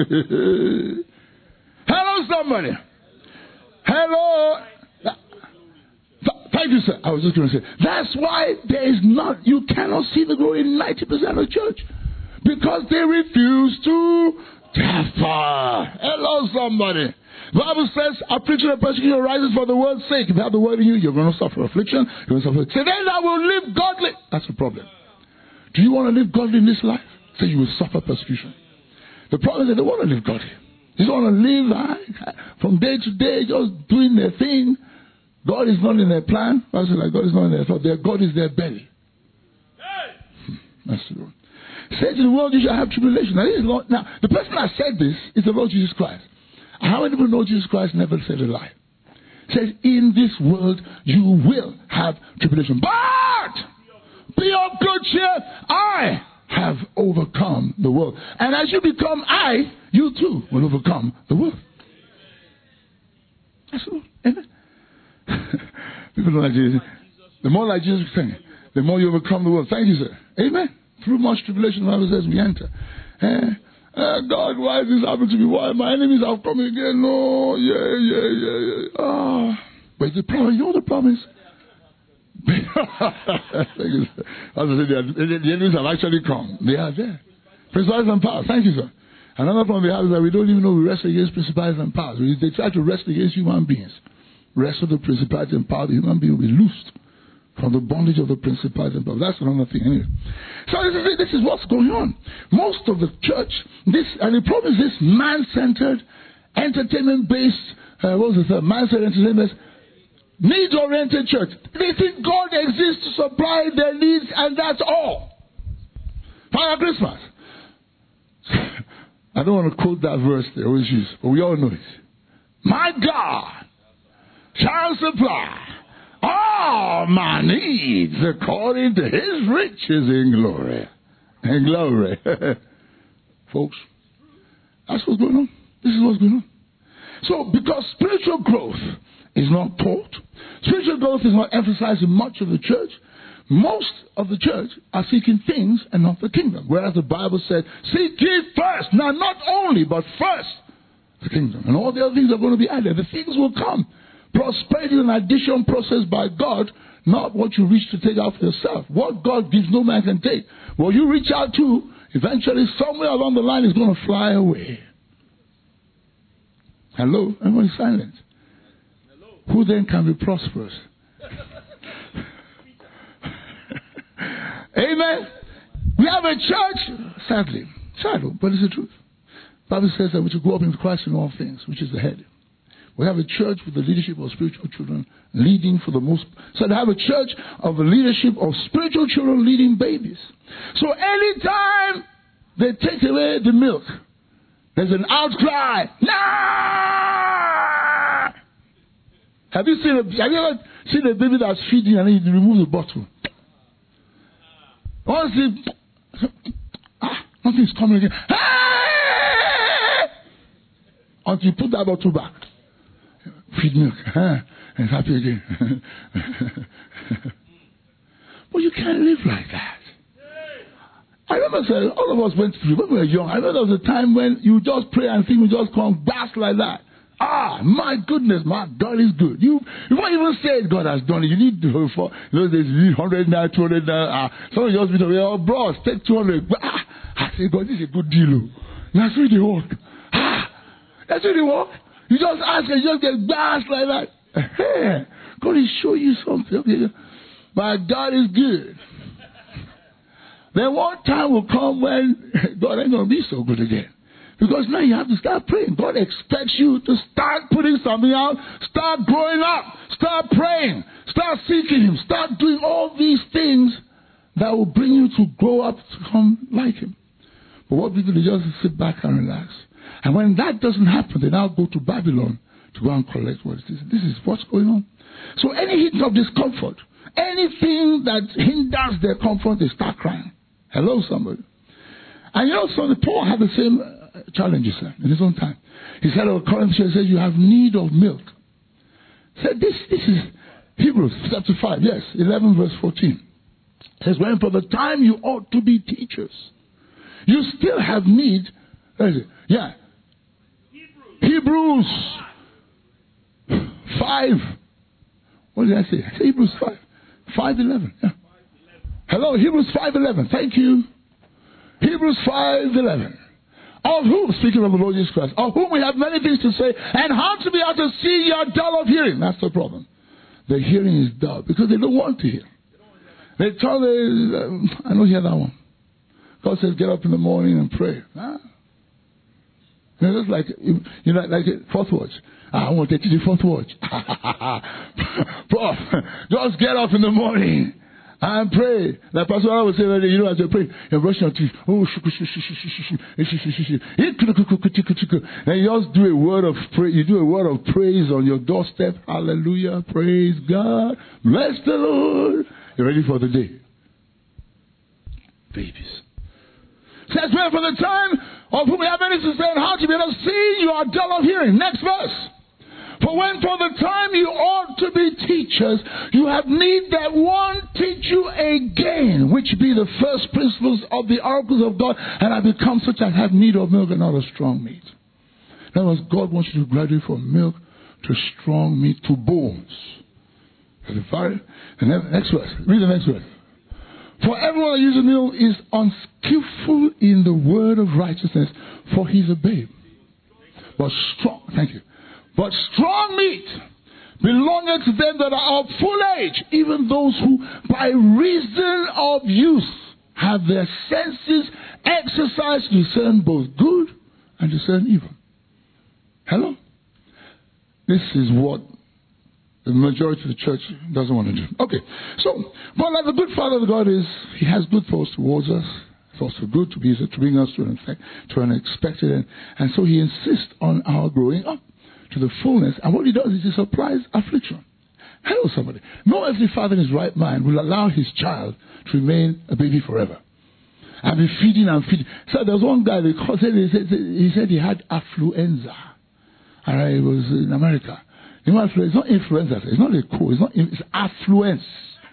Hello, somebody. Hello. Thank you, sir. I was just going to say. That's why there is not. You cannot see the glory in ninety percent of the church because they refuse to suffer. Hello, somebody. The Bible says, affliction and persecution arises for the word's sake. If you have the word in you, you're going to suffer affliction. You're going to suffer. Say, then I will live godly. That's the problem. Do you want to live godly in this life? Say, you will suffer persecution. The problem is they don't want to live godly. They just want to live uh, from day to day, just doing their thing. God is not in their plan. I say, like, God is not in their thought. Their God is their belly. Hmm. That's the Lord. Say to the world, you shall have tribulation. Now, this is Lord, now, the person that said this is the Lord Jesus Christ. How many people know Jesus Christ never said a lie? He says, in this world you will have tribulation. But be of good cheer. I have overcome the world. And as you become I, you too will overcome the world. That's all. Amen. People don't like Jesus. The more like Jesus saying, the more you overcome the world. Thank you, sir. Amen. Through much tribulation, the Bible says we enter. Eh? Uh, God, why is this happening to me? Why my enemies have come again? No, yeah, yeah, yeah, yeah. Ah, but the problem, you know the problem is. As I said, the enemies have actually come. They are there. Principalities and powers. Thank you, sir. Another problem we have is that we don't even know we wrestle against principalities and powers. They try to wrestle against human beings. Wrestle the principalities and powers, the human being will be loosed from the bondage of the principalities and powers. That's another thing anyway. So this is, this is what's going on. Most of the church, this, and the problem is this man-centered, entertainment-based, uh, what's the third? Man-centered, entertainment-based, needs-oriented church. They think God exists to supply their needs, and that's all. Father Christmas. I don't want to quote that verse they always use, but we all know it. My God shall supply all my needs according to his riches in glory. In glory. Folks, that's what's going on. This is what's going on. So, because spiritual growth is not taught, spiritual growth is not emphasized in much of the church, most of the church are seeking things and not the kingdom. Whereas the Bible said, seek ye first. Now, not only, but first the kingdom. And all the other things are going to be added. The things will come. Prosperity is an addition process by God, not what you reach to take out for yourself. What God gives, no man can take. What you reach out to, eventually, somewhere along the line, is going to fly away. Hello? Everybody's silent. Hello. Who then can be prosperous? Amen. We have a church, sadly, sadly, but it's the truth. The Bible says that we should grow up in Christ in all things, which is the head. We have a church with the leadership of spiritual children leading for the most. So they have a church of the leadership of spiritual children leading babies. So anytime they take away the milk, there's an outcry. Nah! Have you seen a, have you ever seen a baby that's feeding and then you remove the bottle? Once it, ah, nothing's coming again. Ah! Until you put that bottle back. Feed milk. Ah, and it's happy again. But you can't live like that. I remember saying, all of us went through, when we were young, I remember there was a time when you just pray and things would just come blast like that. Ah, my goodness, my God is good. You, you won't even say God has done it. You need to, for those days, you need one hundred naira, two hundred naira. Ah, some of you just be like, oh, bros, take two hundred. Ah, I say, God, this is a good deal. That's really work. Ah, that's really work. You just ask and you just get blast like that. Hey, God will show you something. Okay. My God is good. Then one time will come when God ain't going to be so good again. Because now you have to start praying. God expects you to start putting something out, start growing up, start praying, start seeking Him, start doing all these things that will bring you to grow up to become like Him. But what we do is just sit back and relax. And when that doesn't happen, they now go to Babylon to go and collect what it is. This is what's going on. So any hint of discomfort, anything that hinders their comfort, they start crying. Hello, somebody. And you know, so the Paul had the same uh, challenges uh, in his own time. He said, oh, Corinthians says you have need of milk. He said, this, this is Hebrews chapter five, yes, eleven verse fourteen. It says, when for the time you ought to be teachers, you still have need. Where is it? Yeah. Hebrews, Hebrews five. What did I say? I said Hebrews five. five eleven. Yeah. Hello, Hebrews five eleven. Thank you. Hebrews five eleven. Of whom, speaking of the Lord Jesus Christ, of whom we have many things to say, and how to be able to see you are dull of hearing. That's the problem. The hearing is dull because they don't want to hear. They tell the, um, I don't hear that one. God says, get up in the morning and pray. Huh? You know, just like, you know, like fourth watch. Ah, I want to teach you fourth watch. Prof, just get up in the morning and pray. Like Pastor I would say, you know, as you pray, you're brushing your teeth. Oh, and you just do a word of praise. You do a word of praise on your doorstep. Hallelujah. Praise God. Bless the Lord. You're ready for the day. Babies. Says, well, for the time of whom we have many to say and how to be able to see, you are dull of hearing. Next verse. For when for the time you ought to be teachers, you have need that one teach you again, which be the first principles of the oracles of God, and I become such as have need of milk and not of strong meat. In other words, God wants you to graduate from milk to strong meat to bones. The next verse. Read the next verse. For everyone that uses milk is unskillful in the word of righteousness, for he's a babe. But strong, thank you. But strong meat belongeth to them that are of full age, even those who by reason of use have their senses exercised to discern both good and discern evil. Hello? This is what the majority of the church doesn't want to do. Okay, so, but like the good Father of God is, he has good thoughts towards us, thoughts for good, to be to bring us to an effect, to an expected end, and so he insists on our growing up to the fullness, and what he does is he supplies affliction. Hello, somebody. No earthly father in his right mind will allow his child to remain a baby forever and be feeding and feeding. So there was one guy, they called, he, said, he said he had affluenza, and it was in America. You know, it's not influenza, it's not a cold, it's not, it's affluence.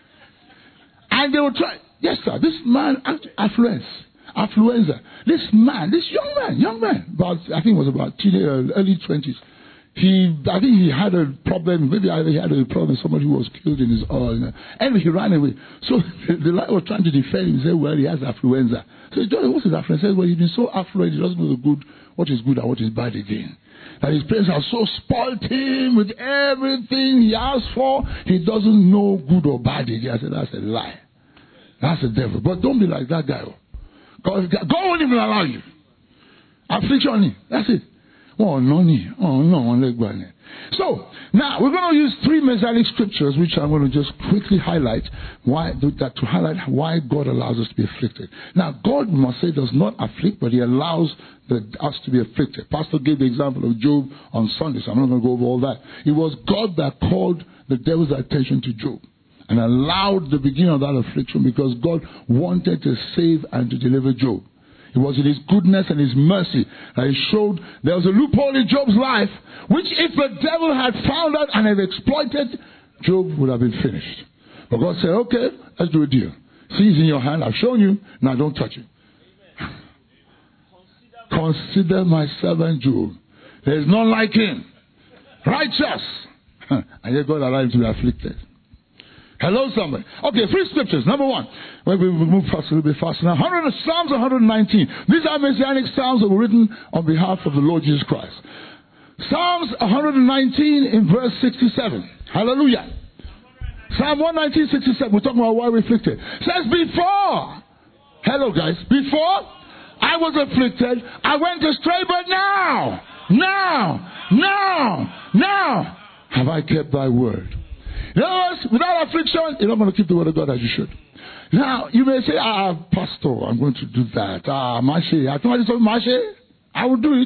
And they will try, yes sir, this man, affluence, affluenza. This man, this young man, young man, about, I think it was about teenage, early twenties. He, I think he had a problem, maybe he had a problem with somebody who was killed in his oil. Anyway, he ran away. So the lawyer was trying to defend him. He said, well, he has affluenza. So he told him, what's his affluenza? He said, well, he's been so affluent, he doesn't know the good, what is good and what is bad again. That his parents have so spoiled him with everything he asked for, he doesn't know good or bad again. I said, that's a lie. That's the devil. But don't be like that guy. God, God won't even allow you. Affliction, that's it. Oh, no, oh, no. So, now we're going to use three Messianic scriptures, which I'm going to just quickly highlight why that to highlight why God allows us to be afflicted. Now, God, we must say, does not afflict, but He allows the, us to be afflicted. Pastor gave the example of Job on Sunday, so I'm not going to go over all that. It was God that called the devil's attention to Job and allowed the beginning of that affliction because God wanted to save and to deliver Job. It was in His goodness and His mercy that He showed there was a loophole in Job's life, which if the devil had found out and had exploited, Job would have been finished. But God said, okay, let's do a deal. See, it's in your hand. I've shown you. Now don't touch it. Consider my servant Job. There is none like him. Righteous. And yet God allowed him to be afflicted. Hello, somebody. Okay, three scriptures. Number one, well, we will move fast a little bit faster now. Psalms one nineteen. These are Messianic Psalms that were written on behalf of the Lord Jesus Christ. Psalms one nineteen in verse sixty-seven. Hallelujah. Psalm one nineteen, sixty-seven. We're talking about why we're afflicted. It says, before, hello guys, before I was afflicted, I went astray, but now, now, now, now have I kept thy word. In other words, without affliction, you're not going to keep the word of God as you should. Now, you may say, ah, Pastor, I'm going to do that. Ah, Mashe, I told you something, Mashe, I will do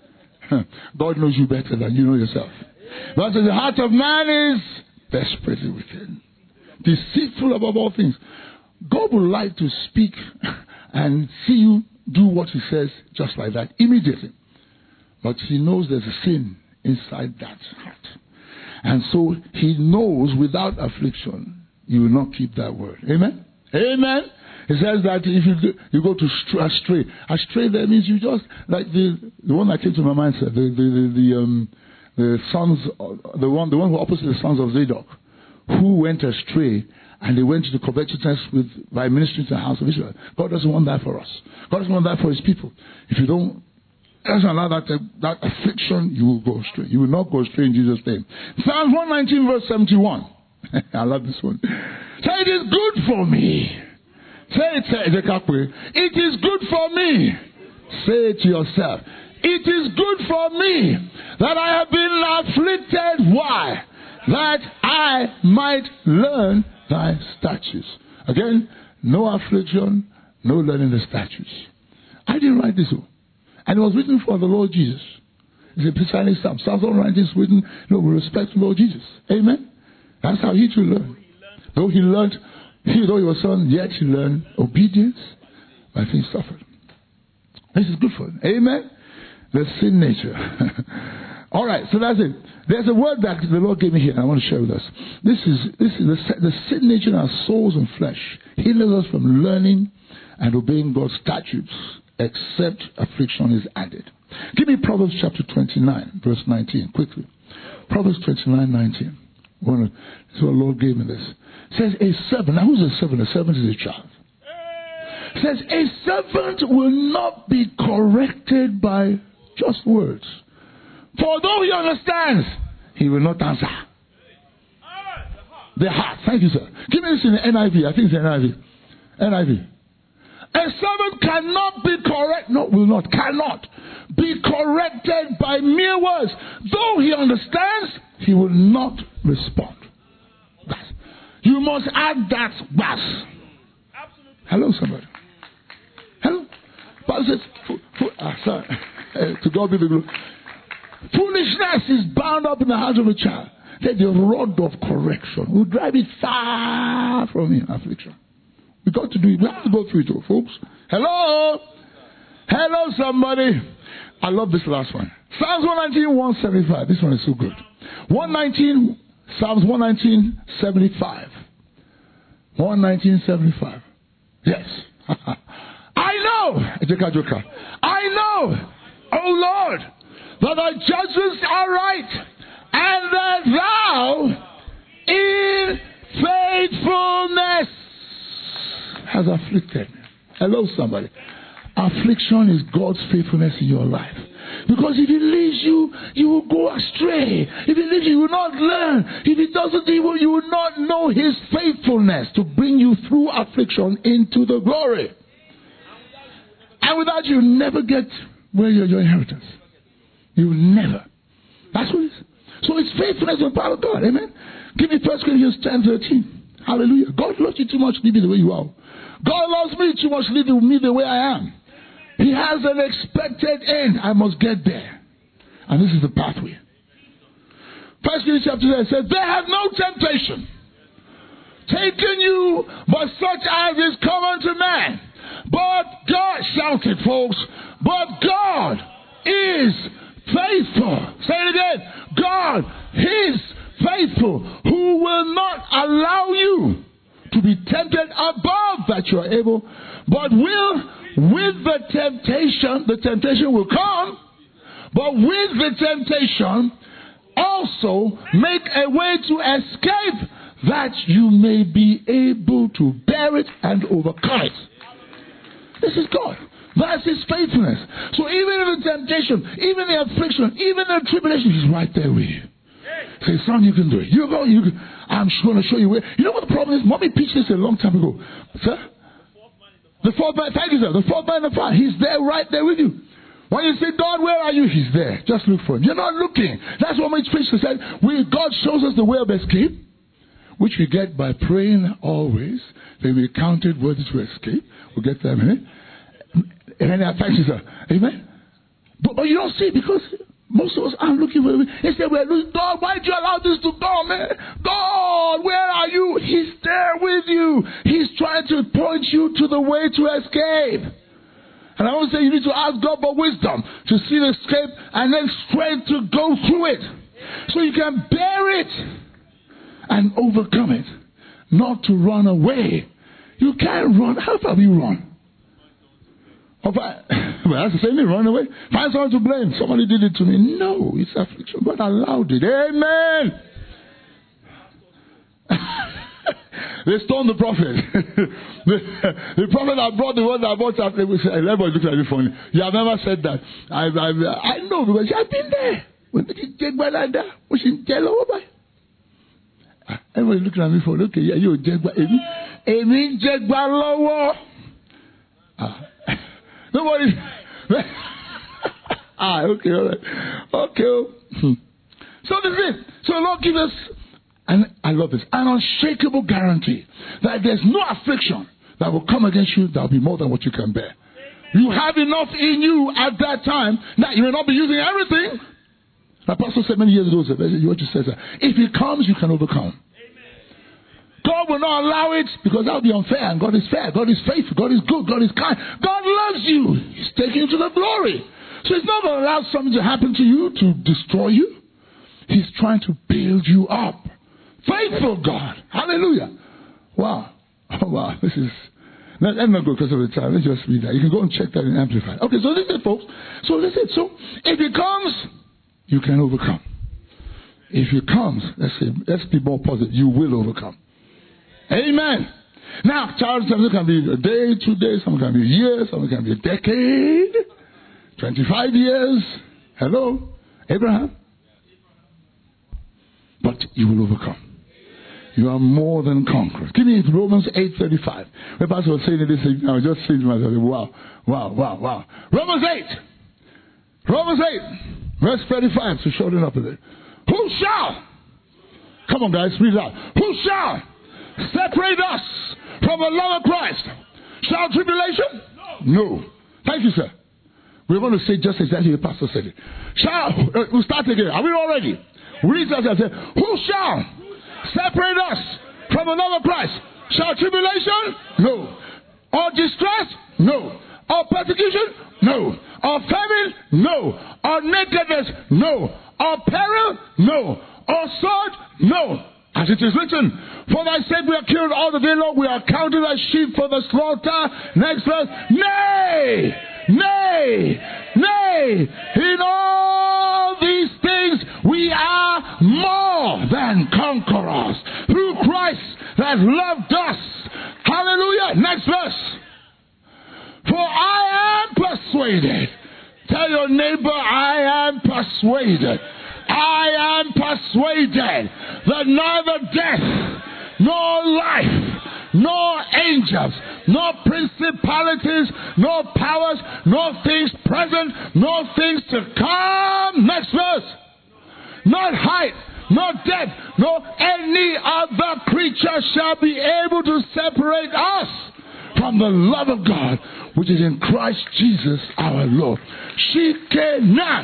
it. God knows you better than you know yourself. But the heart of man is desperately wicked, deceitful above all things. God would like to speak and see you do what He says just like that immediately. But He knows there's a sin inside that heart. And so He knows without affliction, you will not keep that word. Amen? Amen? He says that if you do, you go to astray. Astray there means you just, like the, the one that came to my mind, said, the, the, the, the, um, the sons, the one, the one who opposite the sons of Zadok, who went astray and they went to the covetousness with, by ministering to the house of Israel. God doesn't want that for us. God doesn't want that for His people. If you don't, doesn't allow that, uh, that affliction, you will go astray. You will not go astray in Jesus' name. Psalm one nineteen verse seventy-one. I love this one. Say, it is good for me. Say it, say it, it is good for me. Say it to yourself. It is good for me that I have been afflicted. Why? That I might learn thy statutes. Again, no affliction, no learning the statutes. I didn't write this one. And it was written for the Lord Jesus. It's a Messianic Psalm. Psalm one nineteen is written, you know, with respect to the Lord Jesus. Amen? That's how He too learned. Though He learned, he, though He was Son, yet He learned obedience by things suffered. This is good for Him. Amen? The sin nature. All right, so that's it. There's a word that the Lord gave me here, and I want to share with us. This is this is the, the sin nature in our souls and flesh hinders us from learning and obeying God's statutes, except affliction is added. Give me Proverbs chapter twenty-nine, verse nineteen, quickly. Proverbs twenty-nine, nineteen. This is what the Lord gave me this. It says, a servant. Now, who's a servant? A servant is a child. It says, a servant will not be corrected by just words. For though he understands, he will not answer. The heart. Thank you, sir. Give me this in the N I V. I think it's the N I V. N I V. A servant cannot be correct, no, will not, cannot be corrected by mere words. Though he understands, he will not respond. That's, you must add that bass. Hello, somebody. Hello. Pastor says, fo- fo- ah, sorry. Uh, to God be the glory. Foolishness is bound up in the heart of a child. That the rod of correction will drive it far from him. Affliction. We got to do it. We have to go through it, folks. Hello? Hello, somebody. I love this last one. Psalms one nineteen, one seventy-five. This one is so good. one nineteen, Psalms one nineteen, seventy-five. one nineteen, seventy-five. Yes. I know. Joka, joka. I know, oh Lord, that thy judgments are right, and that thou in faithfulness has afflicted. Hello, somebody. Affliction is God's faithfulness in your life. Because if He leaves you, you will go astray. If He leaves you, you will not learn. If He doesn't, you will, you will not know His faithfulness to bring you through affliction into the glory. And without you, you'll never get where your, your inheritance. You will never. That's what it is. So it's faithfulness and power of God. Amen. Give me First Corinthians ten thirteen. Hallelujah. God loves you too much to leave you the way you are. God loves me too much to leave me the way I am. He has an expected end. I must get there. And this is the pathway. First Corinthians chapter ten says, there has no temptation taken you but such as is common to man. But God, shout it, folks. But God is faithful. Say it again. God is faithful, who will not allow you to be tempted above that you are able, but will, with the temptation, the temptation will come, but with the temptation also make a way to escape, that you may be able to bear it and overcome it. This is God. That's His faithfulness. So even in the temptation, even the affliction, even the tribulation, He's right there with you. Say, son, you can do it. You go, you can. I'm going to show you where. You know what the problem is? Mommy preached this a long time ago. Sir? The fourth man, thank you, sir. The fourth man in the fire. He's there, right there with you. When you say, God, where are you? He's there. Just look for Him. You're not looking. That's what my preacher said. We, God shows us the way of escape, which we get by praying always. Then we counted worthy to escape. We'll get there in a minute. Amen. Thank you, sir. Amen. But, but you don't see, because most of us aren't looking for it. Instead, we're looking, God, why did you allow this to come, man? God, where are you? He's there with you. He's trying to point you to the way to escape. And I always say you need to ask God for wisdom to see the escape and then strength to go through it. So you can bear it and overcome it. Not to run away. You can't run. How far do you run? Well, that's the same thing, run away. Find someone to blame. Somebody did it to me. No, it's affliction. God allowed it. Amen. They stoned the prophet. the, the prophet that brought the word that brought that. Everybody looks at me funny. You have never said that. I, I, I know, because I've been there. When you take my like that, we should tell over. Everybody looking at me for, okay, yeah, you jegba. Emi jegba lowo. Ah. Nobody. ah, okay, all right. Okay. Hmm. So this is it. So the Lord gives us, and I love this, an unshakable guarantee that there's no affliction that will come against you that will be more than what you can bear. You have enough in you at that time that you may not be using everything. The apostle said many years ago, what you said, if it comes, you can overcome. God will not allow it, because that would be unfair. And God is fair. God is faithful. God is good. God is kind. God loves you. He's taking you to the glory. So He's not going to allow something to happen to you to destroy you. He's trying to build you up. Faithful God. Hallelujah. Wow. Oh, wow. This is... Let, let me not go because of the time. Let's just read that. You can go and check that in Amplified. Okay, so this is it, folks. So this is it. So if it comes, you can overcome. If it comes, let's say, let's be more positive. You will overcome. Amen. Now, Charles, something can be a day, two days, something can be a year, something can be a decade, twenty-five years. Hello, Abraham. But you will overcome. You are more than conquerors. Give me Romans eight thirty-five. The pastor was saying this, I was just saying to myself, wow, wow, wow, wow. Romans eight. Romans eight, verse thirty-five. So short it up a bit. Who shall? Come on, guys, read it out. Who shall separate us from the love of Christ? Shall tribulation? No. no. Thank you, sir. We're going to say just exactly the pastor said it. Shall, uh, we'll start again. Are we all ready? Read that and say, who shall separate us from the love of Christ? Shall tribulation? No. Or distress? No. Or persecution? No. Or famine? No. Or nakedness? No. Or peril? No. Or sword? No. As it is written, for thy sake we are killed all the day long, we are counted as sheep for the slaughter. Next verse. Nay, nay, nay, in all these things we are more than conquerors through Christ that loved us. Hallelujah. Next verse. For I am persuaded. Tell your neighbor, I am persuaded. I am persuaded that neither death, nor life, nor angels, nor principalities, nor powers, nor things present, nor things to come. Next verse. Not height, nor depth, nor any other creature shall be able to separate us from the love of God, which is in Christ Jesus our Lord. She cannot.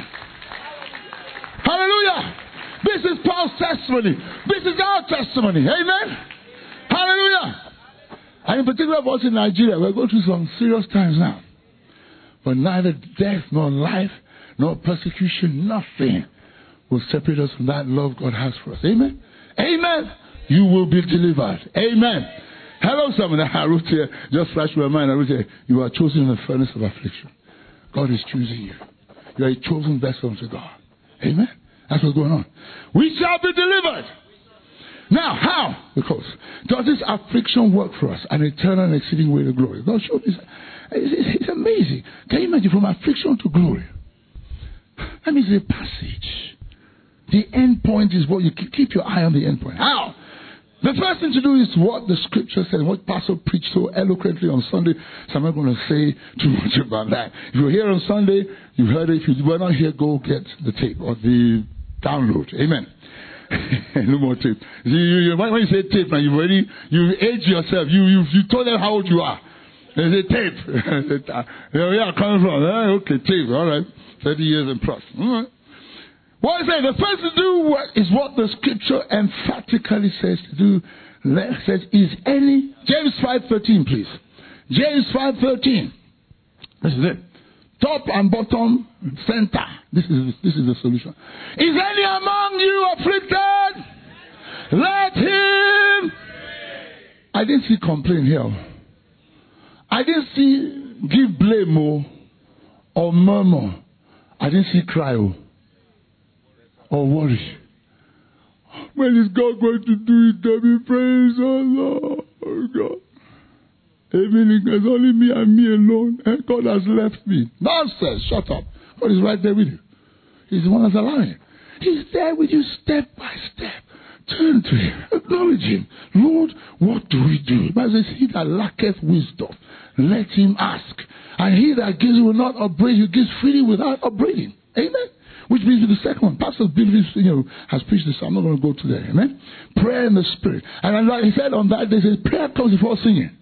Hallelujah. This is Paul's testimony. This is our testimony. Amen. Hallelujah. And in particular for us in Nigeria, we're going through some serious times now. But neither death, nor life, nor persecution, nothing will separate us from that love God has for us. Amen. Amen. You will be delivered. Amen. Hello, someone. I wrote here, just flashed my mind. I wrote here, you are chosen in the furnace of affliction. God is choosing you. You are a chosen vessel unto God. Amen. That's what's going on. We shall be delivered. Now, how? Because does this affliction work for us? An eternal and exceeding way to glory. God showed me. It's, it's amazing. Can you imagine from affliction to glory? That means a passage. The end point is what you keep your eye on the end point. How? The first thing to do is what the scripture says, what Pastor preached so eloquently on Sunday. So I'm not going to say too much about that. If you're here on Sunday, you heard it. If you were not here, go get the tape or the download. Amen. No more tape. You, you, when you say tape, now you've already, you age yourself. You, you, you told them how old you are. They say tape. Where are you coming from? Eh, okay, tape. All right. thirty years and plus. All right. What is it? The first to do is what the scripture emphatically says to do. It says, is any, James five thirteen, please. James five thirteen. This is it. Top and bottom, center. This is, this is the solution. Is any among you afflicted? Let him. I didn't see complain here. I didn't see give blame or, or murmur. I didn't see cry or, or worry. When is God going to do it? Let me praise the Lord God. Amen. It's only me and me alone. And God has left me. Nonsense. Shut up. God is right there with you. He's the one that's allowing it. He's there with you step by step. Turn to him. Acknowledge him. Lord, what do we do? The Bible says, he that lacketh wisdom, let him ask. And he that gives will not upbraid you, gives freely without upbraiding. Amen. Which brings me to the second one. Pastor Bill you know, has preached this, so I'm not going to go to that. Amen. Prayer in the Spirit. And like he said on that day, he says, prayer comes before singing.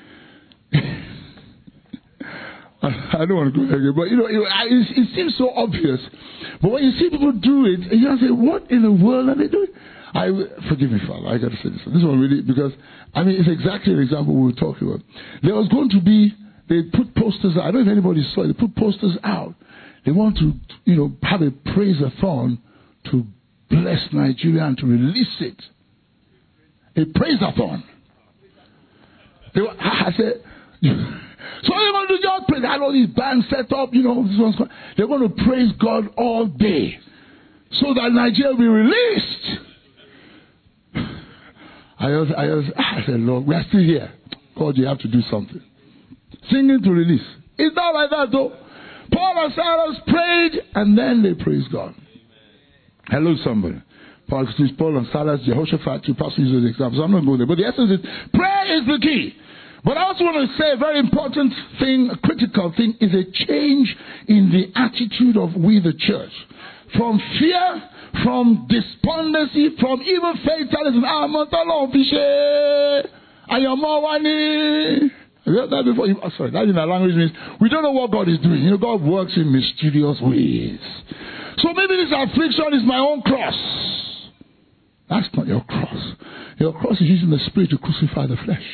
I don't want to go there again, but you know, it, it, it seems so obvious. But when you see people do it, you know, say, what in the world are they doing? I forgive me, Father. I got to say this. This one really, because I mean, it's exactly an example we were talking about. There was going to be, they put posters out. I don't know if anybody saw it. They put posters out. They want to, you know, have a praise-a-thon to bless Nigeria and to release it. A praise-a-thon. They were, I said, so they're going to do just praise. They had all these bands set up, you know. This one's, they're going to praise God all day so that Nigeria will be released. I, was, I, was, I said, Lord, we are still here. God, you have to do something. Singing to release. It's not like that though. Paul and Silas prayed and then they praised God. Hello, somebody. Paul, Paul and Silas, Jehoshaphat, two pastors use those examples. I'm not going there. But the essence is, prayer is the key. But I also want to say a very important thing, a critical thing, is a change in the attitude of we the church. From fear, from despondency, from even fatalism. I'm not alone, fishy. I am more one. That before you, oh, sorry, that in our language means we don't know what God is doing. You know, God works in mysterious ways. So maybe this affliction is my own cross. That's not your cross. Your cross is using the Spirit to crucify the flesh.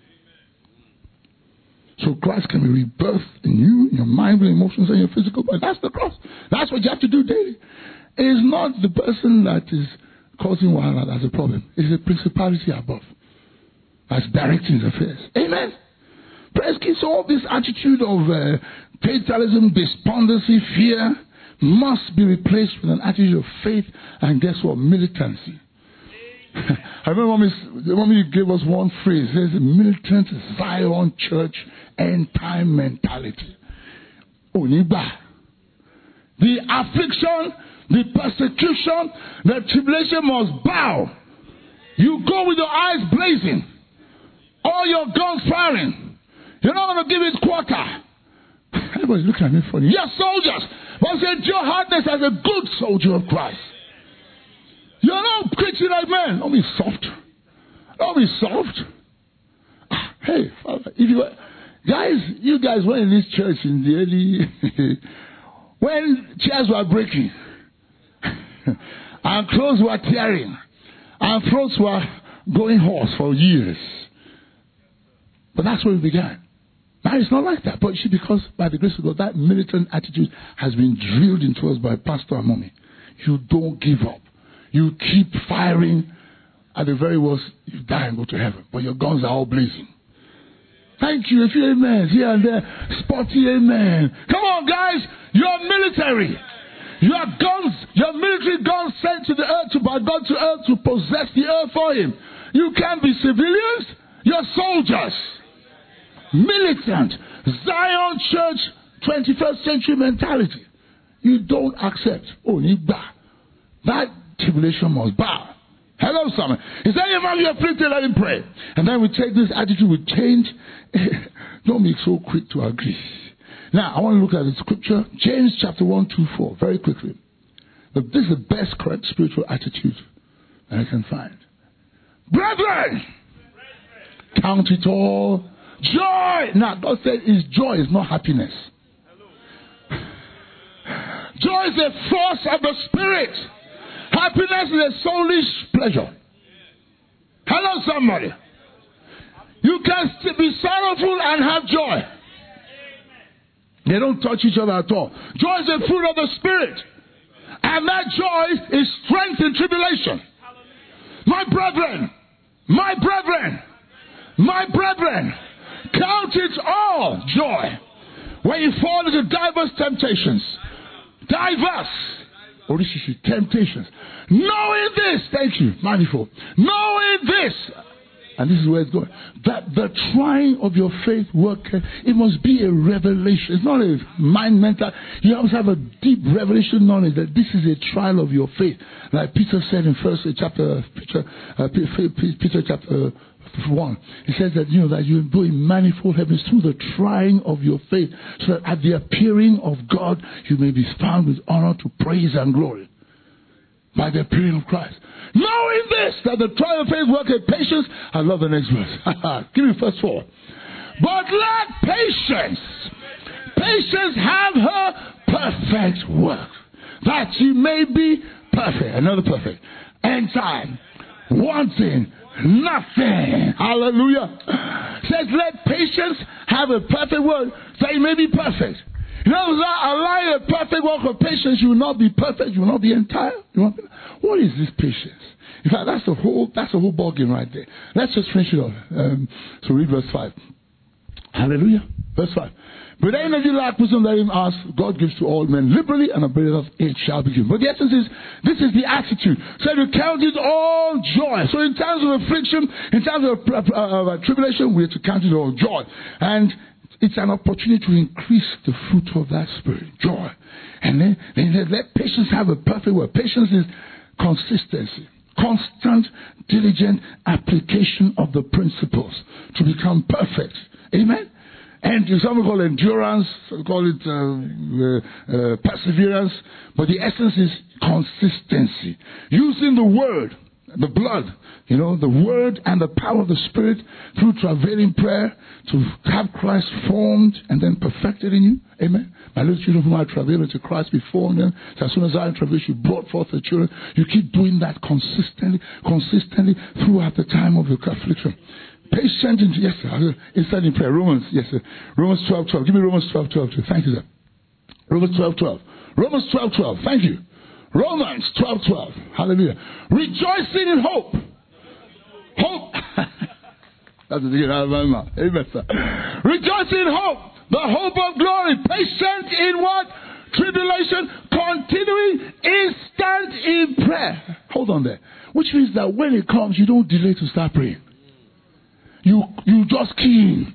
So Christ can be rebirthed in you, in your mind, and emotions, and your physical body. That's the cross. That's what you have to do daily. It is not the person that is causing wahala that's a problem. It's the principality above that's directing the affairs. Amen. Praise God. So all this attitude of uh, fatalism, despondency, fear must be replaced with an attitude of faith and guess what? Militancy. I remember when mommy gave us one phrase. There's a militant Zion church end time mentality. Oniba. The affliction, the persecution, the tribulation must bow. You go with your eyes blazing. All your guns firing. You're not going to give it quarter. Everybody's looking at me funny. You're soldiers. But say, your hardness as a good soldier of Christ. You're not preaching like men. Don't be soft. Don't be soft. Ah, hey, Father, if you were, guys, you guys were in this church in the early, when chairs were breaking, and clothes were tearing, and throats were going hoarse for years. But that's where we began. Now it's not like that. But you see, because by the grace of God, that militant attitude has been drilled into us by Pastor and Mommy. You don't give up. You keep firing. At the very worst, you die and go to heaven. But your guns are all blazing. Thank you. If you amen, here and there, spotty amen. Come on, guys. You're military. Your guns, your military guns sent to the earth, to by God to earth to possess the earth for Him. You can't be civilians. You're soldiers. Militant. Zion Church, twenty-first century mentality. You don't accept. Oh, you bow. That tribulation must bow. Hello, someone. Is there any value afflicted? Let him pray. And then we take this attitude, we change. Don't be so quick to agree. Now, I want to look at the scripture. James chapter one, two, four. Very quickly. But this is the best correct spiritual attitude that I can find. Brethren, count it all joy. Now, God said His joy is not happiness. Joy is a force of the Spirit. Happiness is a soulish pleasure. Hello, somebody. You can be sorrowful and have joy. They don't touch each other at all. Joy is a fruit of the Spirit. And that joy is strength in tribulation. My brethren, my brethren, my brethren, count it all joy when you fall into diverse temptations. Diverse. Orishisi, temptations. Knowing this, thank you, manifold. Knowing this, and this is where it's going, that the trying of your faith work, it must be a revelation. It's not a mind mental. You must have a deep revelation knowledge that this is a trial of your faith. Like Peter said in first chapter, Peter, uh, Peter chapter one, he says that you know that you go in manifold heavens through the trying of your faith, so that at the appearing of God you may be found with honor to praise and glory by the appearing of Christ. Knowing this, that the trial of faith work in patience. I love the next verse. Give me verse four. But let patience, patience have her perfect work, that you may be perfect. Another perfect. And time, wanting nothing. Hallelujah. Says, let patience have a perfect work, that you may be perfect. You know, allowing a perfect work of patience, you will not be perfect, you will not be entire. You will not be, what is this patience? In fact, that's the whole that's the whole ballgame right there. Let's just finish it off. Um, so read verse five. Hallelujah. Verse five. But any of you lack wisdom, let him ask. God gives to all men liberally, and abundance of it shall be given. But the essence is, this is the attitude. So you count it all joy. So in times of affliction, in times of uh, uh, tribulation, we have to count it all joy. And it's an opportunity to increase the fruit of that spirit, joy. And then, then let patience have a perfect word. Patience is consistency. Constant, diligent application of the principles to become perfect. Amen? And some call it endurance, some call it uh, uh, uh, perseverance, but the essence is consistency. Using the word, the blood, you know, the word and the power of the Spirit through travailing prayer to have Christ formed and then perfected in you. Amen. My little children whom I travail into Christ before them. So as soon as I travail, you brought forth the children. You keep doing that consistently, consistently throughout the time of your affliction. Patient, in, yes sir, inside in prayer. Romans, yes sir. Romans twelve twelve. Give me Romans twelve twelve. Thank you, sir. Romans twelve twelve. Romans twelve twelve. Thank you. Romans twelve twelve. Hallelujah. Rejoicing in hope. Hope. That's the thing out of my mouth. Amen, sir. Rejoicing in hope. The hope of glory. Patient in what? Tribulation. Continuing instant in prayer. Hold on there. Which means that when it comes, you don't delay to start praying. You you just key in.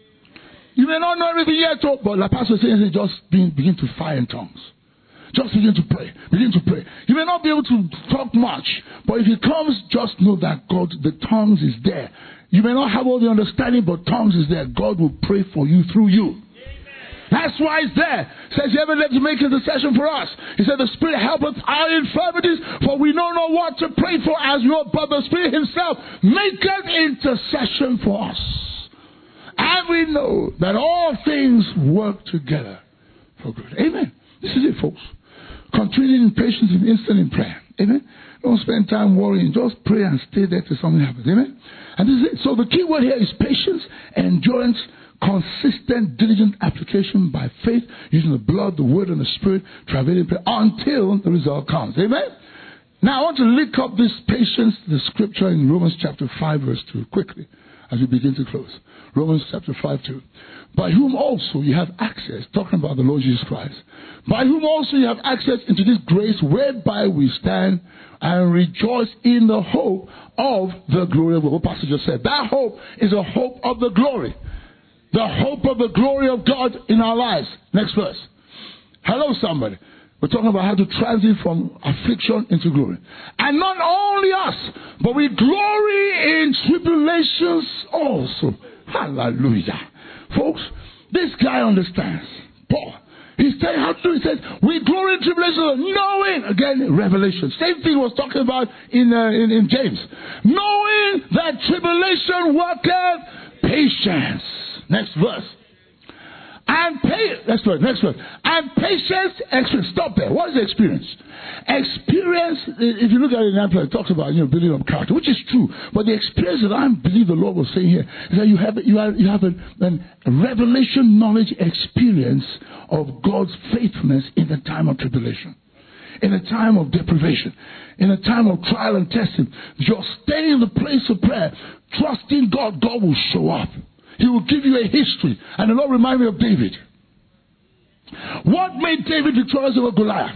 You may not know everything yet, but the pastor says just begin, begin to fire in tongues. Just begin to pray. Begin to pray. You may not be able to talk much, but if it comes, just know that God, the tongues is there. You may not have all the understanding, but tongues is there. God will pray for you through you. That's why it's there. It says, you ever let to make intercession for us. He said, the Spirit helpeth our infirmities, for we know not what to pray for as we ought, but the Spirit himself maketh intercession for us. And we know that all things work together for good. Amen. This is it, folks. Continuing in patience and instant in prayer. Amen. Don't spend time worrying. Just pray and stay there till something happens. Amen. And this is it. So the key word here is patience, endurance, consistent, diligent application by faith, using the blood, the word, and the Spirit, travailing prayer until the result comes. Amen? Now, I want to link up this patience, the scripture in Romans chapter five, verse two, quickly, as we begin to close. Romans chapter five, two. By whom also you have access, talking about the Lord Jesus Christ, by whom also you have access into this grace whereby we stand and rejoice in the hope of the glory of God. What Pastor just said. That hope is a hope of the glory. The hope of the glory of God in our lives. Next verse. Hello, somebody. We're talking about how to transit from affliction into glory. And not only us, but we glory in tribulations also. Hallelujah. Folks, this guy understands. Paul. He's telling how to do it. He says, we glory in tribulations, knowing, again, Revelation. Same thing he was talking about in, uh, in, in James. Knowing that tribulation worketh patience. Next verse. And pay, next verse, next verse. And patience, experience. Stop there. What is the experience? Experience, if you look at it in Amplified, it talks about, you know, building up character, which is true. But the experience that I believe the Lord was saying here is that you have, you have, you have a, a revelation knowledge experience of God's faithfulness in the time of tribulation, in a time of deprivation, in a time of trial and testing. You're staying in the place of prayer, trusting God. God will show up. He will give you a history. And the Lord reminded me of David. What made David victorious over Goliath?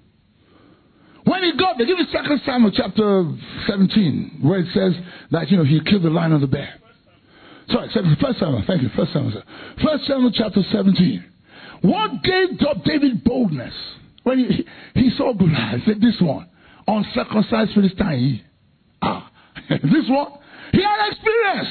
When he got there, give me Second Samuel chapter seventeen, where it says that, you know, he killed the lion and the bear. Sorry, First Samuel, thank you, First Samuel. First Samuel chapter seventeen. What gave David boldness? When he, he saw Goliath, he said, this one, uncircumcised Philistine. Ah, this one, he had experience.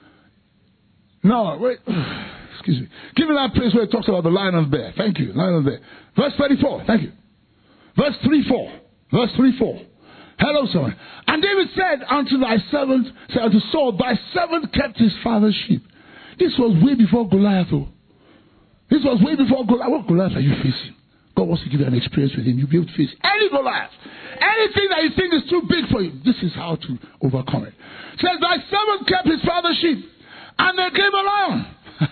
No, wait. Excuse me. Give me that place where it talks about the lion and the bear. Thank you. Lion and the bear. Verse thirty-four. Thank you. Verse three four. Verse three four. Hello, son. And David said unto thy servant, said unto Saul, thy servant kept his father's sheep. This was way before Goliath, though. This was way before Goliath. What Goliath are you facing? God wants to give you an experience with him. You'll be able to face any Goliath. Anything that you think is too big for you. This is how to overcome it. It says, thy servant kept his father's sheep. And there came a lion,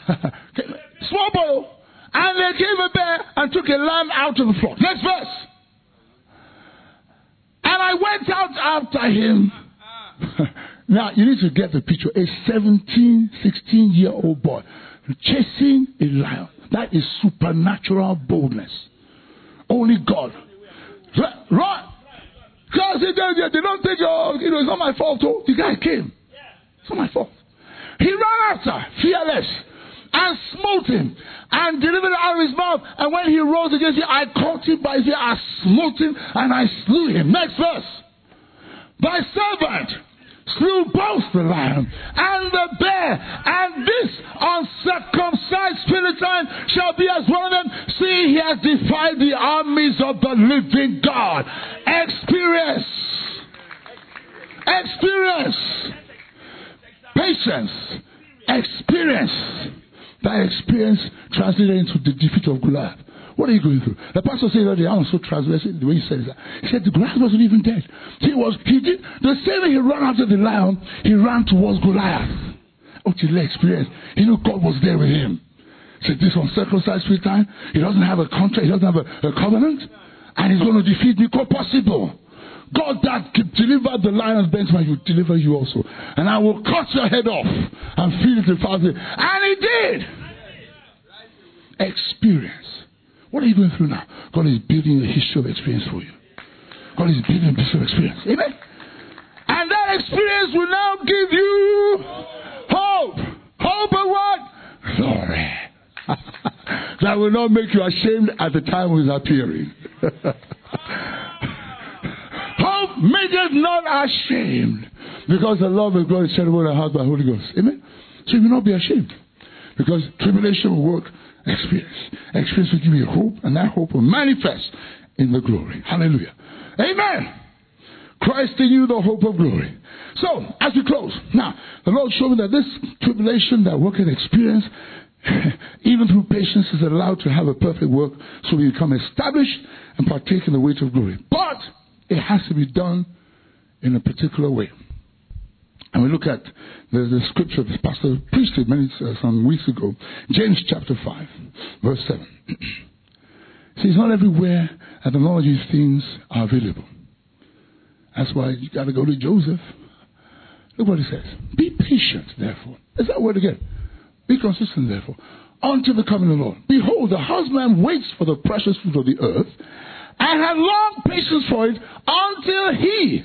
small boy, and there came a bear and took a lamb out of the flock. Next verse. And I went out after him. Now, you need to get the picture. A seventeen, sixteen-year-old boy. chasing a lion. That is supernatural boldness. Only God. Run! Because they, they, they don't think, oh, you know, it's not my fault. Oh, the guy came. It's not my fault. He ran after, fearless, and smote him, and delivered it out of his mouth. And when he rose against him, I caught him by his ear, I smote him, and I slew him. Next verse. Thy servant slew both the lion and the bear, and this uncircumcised Philistine shall be as one of them. See, he has defied the armies of the living God. Experience. Experience. Patience. Experience. That experience translated into the defeat of Goliath. What are you going through? The pastor said earlier, I'm so translated the way he said it. He said the Goliath wasn't even dead. He was, he did, the same way he ran after the lion, he ran towards Goliath. Oh, till the experience. He knew God was there with him. He said, this uncircumcised Philistine, he doesn't have a contract, he doesn't have a, a covenant, and he's going to defeat me. Quite possible. God that delivered the lion's benchmark, will deliver you also. And I will cut your head off and feed it to Father. And he did. Experience. What are you going through now? God is building a history of experience for you. God is building a history of experience. Amen? And that experience will now give you hope. Hope of what? Glory. That will not make you ashamed at the time of his appearing. Hope maketh not ashamed, because the love of God is shed abroad in the heart by the Holy Ghost. Amen? So you will not be ashamed, because tribulation will work. Experience. Experience will give you hope, and that hope will manifest in the glory. Hallelujah. Amen. Christ in you, the hope of glory. So, as we close, now, the Lord showed me that this tribulation that work in experience, even through patience, is allowed to have a perfect work, so we become established and partake in the weight of glory. But it has to be done in a particular way. And we look at the, the scripture this pastor preached it many, uh, some weeks ago. James chapter five, verse seven. See, it's not everywhere that the knowledge of these things are available. That's why you got to go to Joseph. Look what he says. Be patient, therefore. Is that word again? Be consistent, therefore, until the coming of the Lord. Behold, the husband waits for the precious fruit of the earth, and has long patience for it, until he,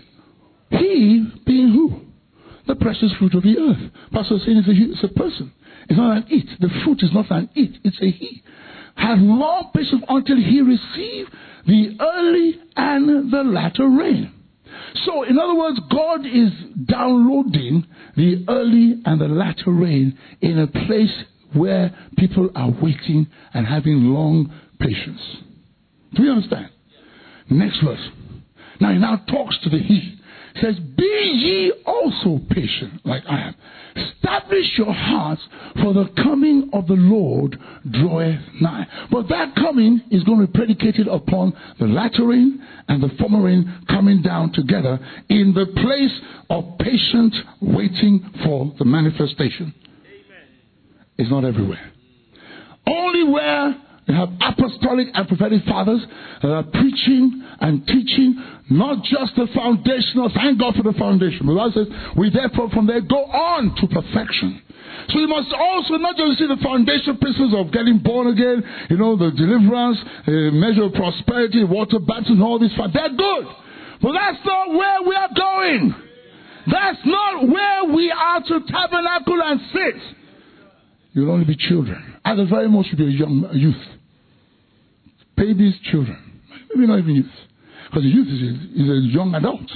he being who? The precious fruit of the earth. Pastor is saying it's a, it's a person. It's not an it. The fruit is not an it. It's a he. Has long patience until he receive the early and the latter rain. So, in other words, God is downloading the early and the latter rain in a place where people are waiting and having long patience. Do you understand? Next verse. Now he now talks to the he. He says, be ye also patient, like I am. Establish your hearts, for the coming of the Lord draweth nigh. But that coming is going to be predicated upon the latter rain and the former rain coming down together in the place of patient waiting for the manifestation. Amen. It's not everywhere. Only where you have apostolic and prophetic fathers that are preaching and teaching not just the foundational. Thank God for the foundation. The Bible says, we therefore from there go on to perfection. So you must also not just see the foundation principles of getting born again, you know, the deliverance, the measure of prosperity, water baptism, all these. They're good. But that's not where we are going. That's not where we are to tabernacle and sit. You'll only be children. At the very most, you'll be a young a youth. Babies, children. Maybe not even youth. Because the youth is a, is a young adult.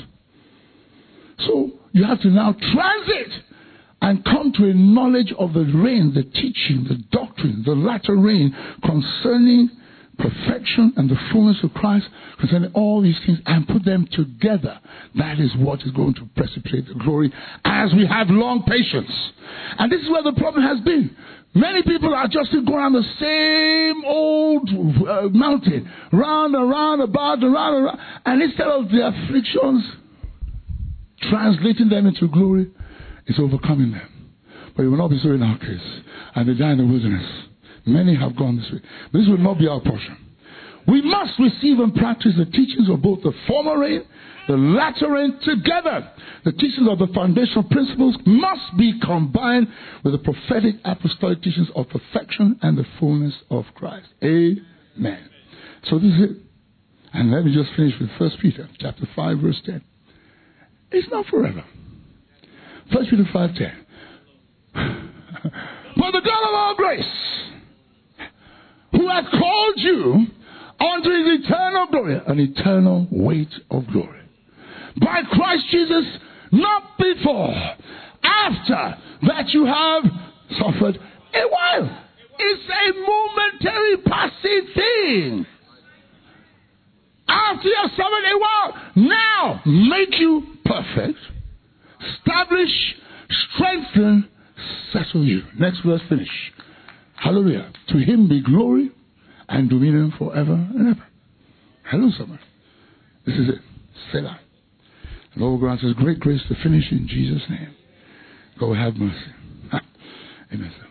So you have to now transit and come to a knowledge of the reign, the teaching, the doctrine, the latter reign concerning perfection and the fullness of Christ, concerning all these things, and put them together. That is what is going to precipitate the glory as we have long patience. And this is where the problem has been. Many people are just going around the same old uh, mountain, round and round, about and round and round. And instead of the afflictions translating them into glory, it's overcoming them. But it will not be so in our case. And they die in the wilderness. Many have gone this way. But this will not be our portion. We must receive and practice the teachings of both the former rain, the latter rain together. The teachings of the foundational principles must be combined with the prophetic apostolic teachings of perfection and the fullness of Christ. Amen. So this is it. And let me just finish with First Peter chapter five, verse ten. It's not forever. First Peter five ten. But the God of all grace, who hath called you unto his eternal glory, an eternal weight of glory, by Christ Jesus, not before, after that you have suffered a while. It's a momentary passing thing. After you have suffered a while, now make you perfect, establish, strengthen, settle you. Next verse, finish. Hallelujah. To him be glory and dominion forever and ever. Hello, someone. This is it. Selah. The Lord grants us great grace to finish in Jesus' name. Go have mercy. Amen, sir.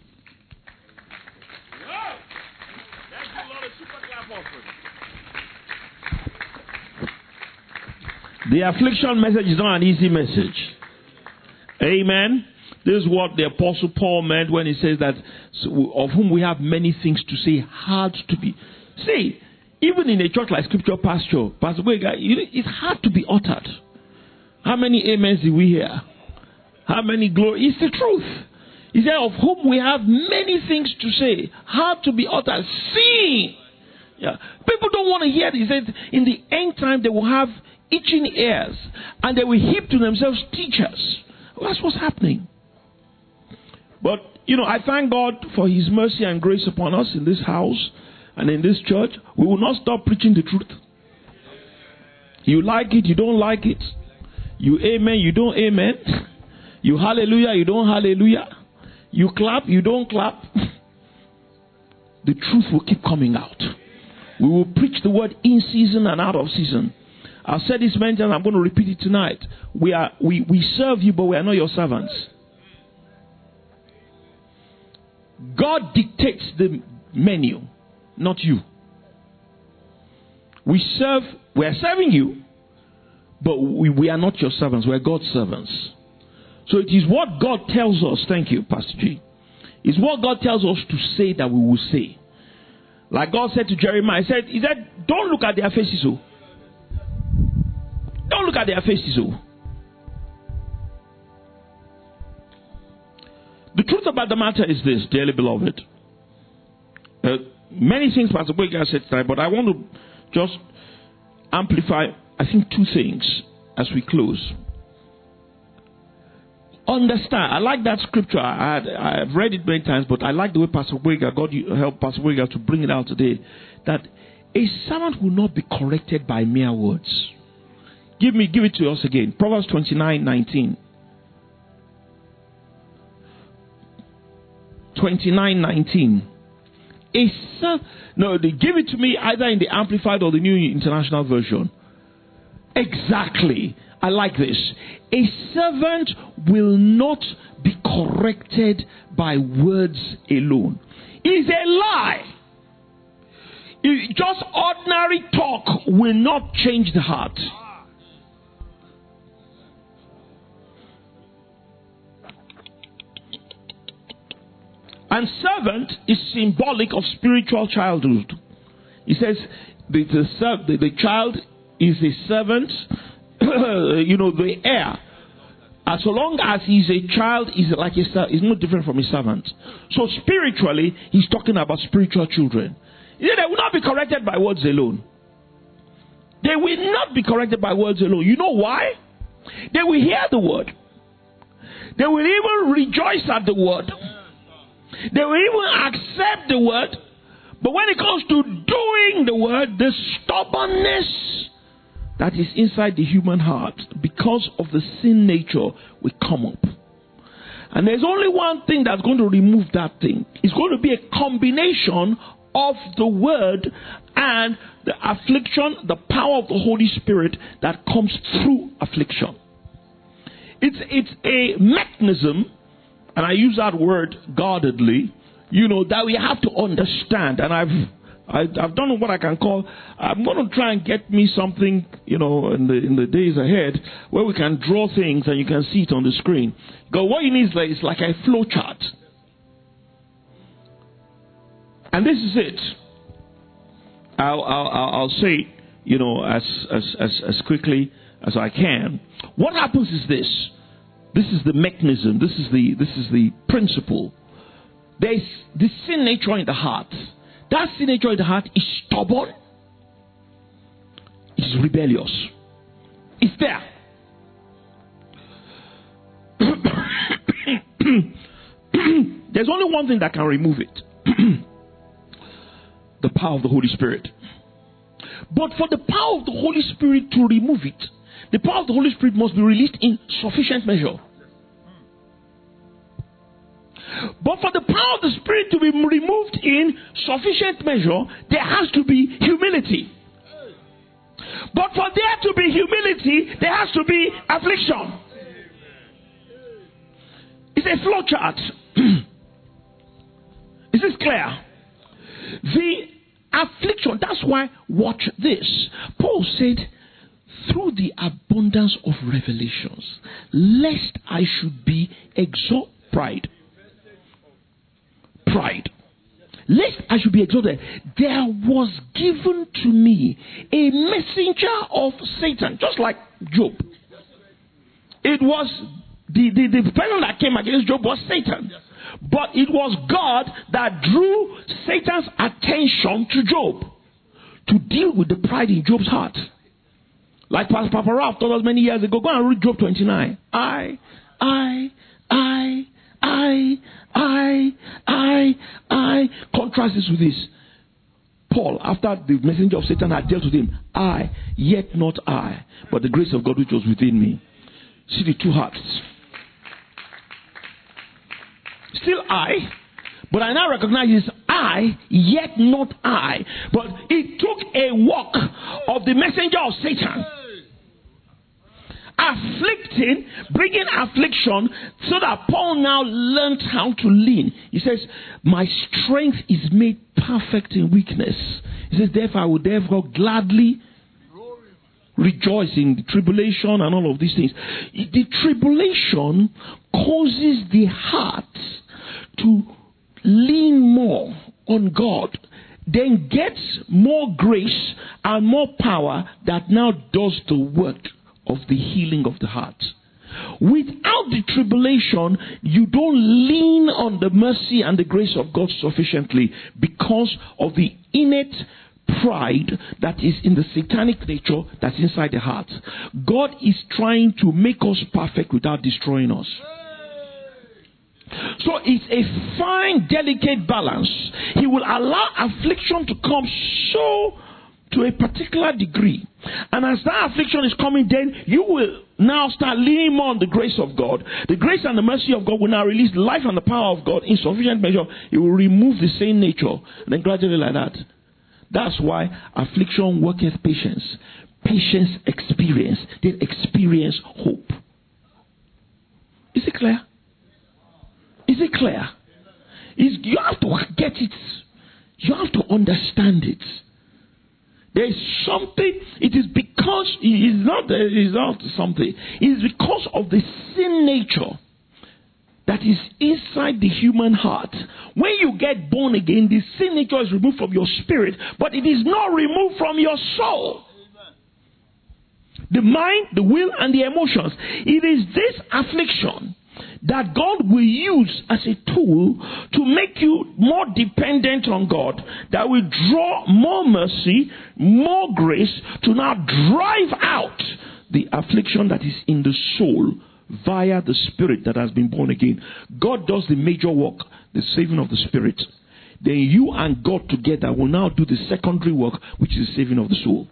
The affliction message is not an easy message. Amen. This is what the Apostle Paul meant when he says that of whom we have many things to say, hard to be. See, even in a church like Scripture Pasture, Pastor Wega, it's hard to be uttered. How many amens did we hear? How many glory? It's the truth. He said, of whom we have many things to say, hard to be uttered. See, yeah. People don't want to hear this. He said, in the end time, they will have itching ears, and they will heap to themselves teachers. Well, that's what's happening. But, you know, I thank God for his mercy and grace upon us in this house and in this church. We will not stop preaching the truth. You like it, you don't like it. You amen, you don't amen. You hallelujah, you don't hallelujah. You clap, you don't clap. The truth will keep coming out. We will preach the word in season and out of season. I've said this many times, I'm going to repeat it tonight. We are we, we serve you, but we are not your servants. God dictates the menu, not you. We serve, we are serving you, but we, we are not your servants, we are God's servants. So it is what God tells us, thank you, Pastor G. It's what God tells us to say that we will say. Like God said to Jeremiah, he said, he said, don't look at their faces, oh. Don't look at their faces, oh. The truth about the matter is this, dearly beloved. Uh, many things Pastor Boyga said tonight, but I want to just amplify, I think, two things as we close. Understand, I like that scripture. I had, I've read it many times, but I like the way Pastor Boyga, God help Pastor Boyga to bring it out today, that a servant will not be corrected by mere words. Give me, give it to us again. Proverbs twenty-nine nineteen. twenty-nine nineteen. A serv- no, they give it to me either in the Amplified or the New International Version. Exactly. I like this. A servant will not be corrected by words alone. It's a lie. It, just ordinary talk will not change the heart. And servant is symbolic of spiritual childhood. He says the, the, the, the child is a servant, you know, the heir. As so long as he's a child, he's like a, he's no different from a servant. So spiritually, he's talking about spiritual children. He said they will not be corrected by words alone. They will not be corrected by words alone. You know why? They will hear the word. They will even rejoice at the word. They will even accept the word. But when it comes to doing the word, the stubbornness that is inside the human heart, because of the sin nature, will come up. And there's only one thing that's going to remove that thing. It's going to be a combination of the word and the affliction, the power of the Holy Spirit that comes through affliction. It's, it's a mechanism, and I use that word guardedly, you know, that we have to understand. And I've I, I've done what I can call, I'm going to try and get me something, you know, in the in the days ahead where we can draw things and you can see it on the screen. Because what you need is like, it's like a flow chart. And this is it. I'll, I'll, I'll say it, you know, as, as, as, as quickly as I can. What happens is this. This is the mechanism. This is the, this is the principle. There is the sin nature in the heart. That sin nature in the heart is stubborn. It's rebellious. It's there. There's only one thing that can remove it. The power of the Holy Spirit. But for the power of the Holy Spirit to remove it, the power of the Holy Spirit must be released in sufficient measure. But for the power of the Spirit to be removed in sufficient measure, there has to be humility. But for there to be humility, there has to be affliction. It's a flow chart. Is this clear? The affliction, that's why, watch this. Paul said, through the abundance of revelations, lest I should be exalted. Pride. Pride. Lest I should be exalted. There was given to me a messenger of Satan, just like Job. It was the, the, the person that came against Job was Satan. But it was God that drew Satan's attention to Job to deal with the pride in Job's heart. Like Pastor Papa Ralph told us many years ago, go and read Job twenty-nine. I, I, I, I, I, I, I. Contrast this with this. Paul, after the messenger of Satan had dealt with him, I, yet not I, but the grace of God which was within me. See the two hearts. Still I, but I now recognize it's I, yet not I. But it took a walk of the messenger of Satan, afflicting, bringing affliction, so that Paul now learned how to lean. He says, my strength is made perfect in weakness. He says, therefore I will therefore gladly rejoice in the tribulation and all of these things. The tribulation causes the heart to lean more on God, then gets more grace and more power that now does the work of the healing of the heart. Without the tribulation, you don't lean on the mercy and the grace of God sufficiently because of the innate pride that is in the satanic nature that's inside the heart. God is trying to make us perfect without destroying us. So it's a fine, delicate balance. He will allow affliction to come so to a particular degree. And as that affliction is coming, then you will now start leaning more on the grace of God. The grace and the mercy of God will now release the life and the power of God in sufficient measure. It will remove the same nature. And then gradually like that. That's why affliction worketh patience. Patience experience. Then experience hope. Is it clear? Is it clear? Is you have to get it. You have to understand it. There is something. It is because it is not. It is not something. It is because of the sin nature that is inside the human heart. When you get born again, the sin nature is removed from your spirit, but it is not removed from your soul. The mind, the will, and the emotions. It is this affliction that God will use as a tool to make you more dependent on God, that will draw more mercy, more grace to now drive out the affliction that is in the soul via the spirit that has been born again. God does the major work, the saving of the spirit. Then you and God together will now do the secondary work, which is the saving of the soul.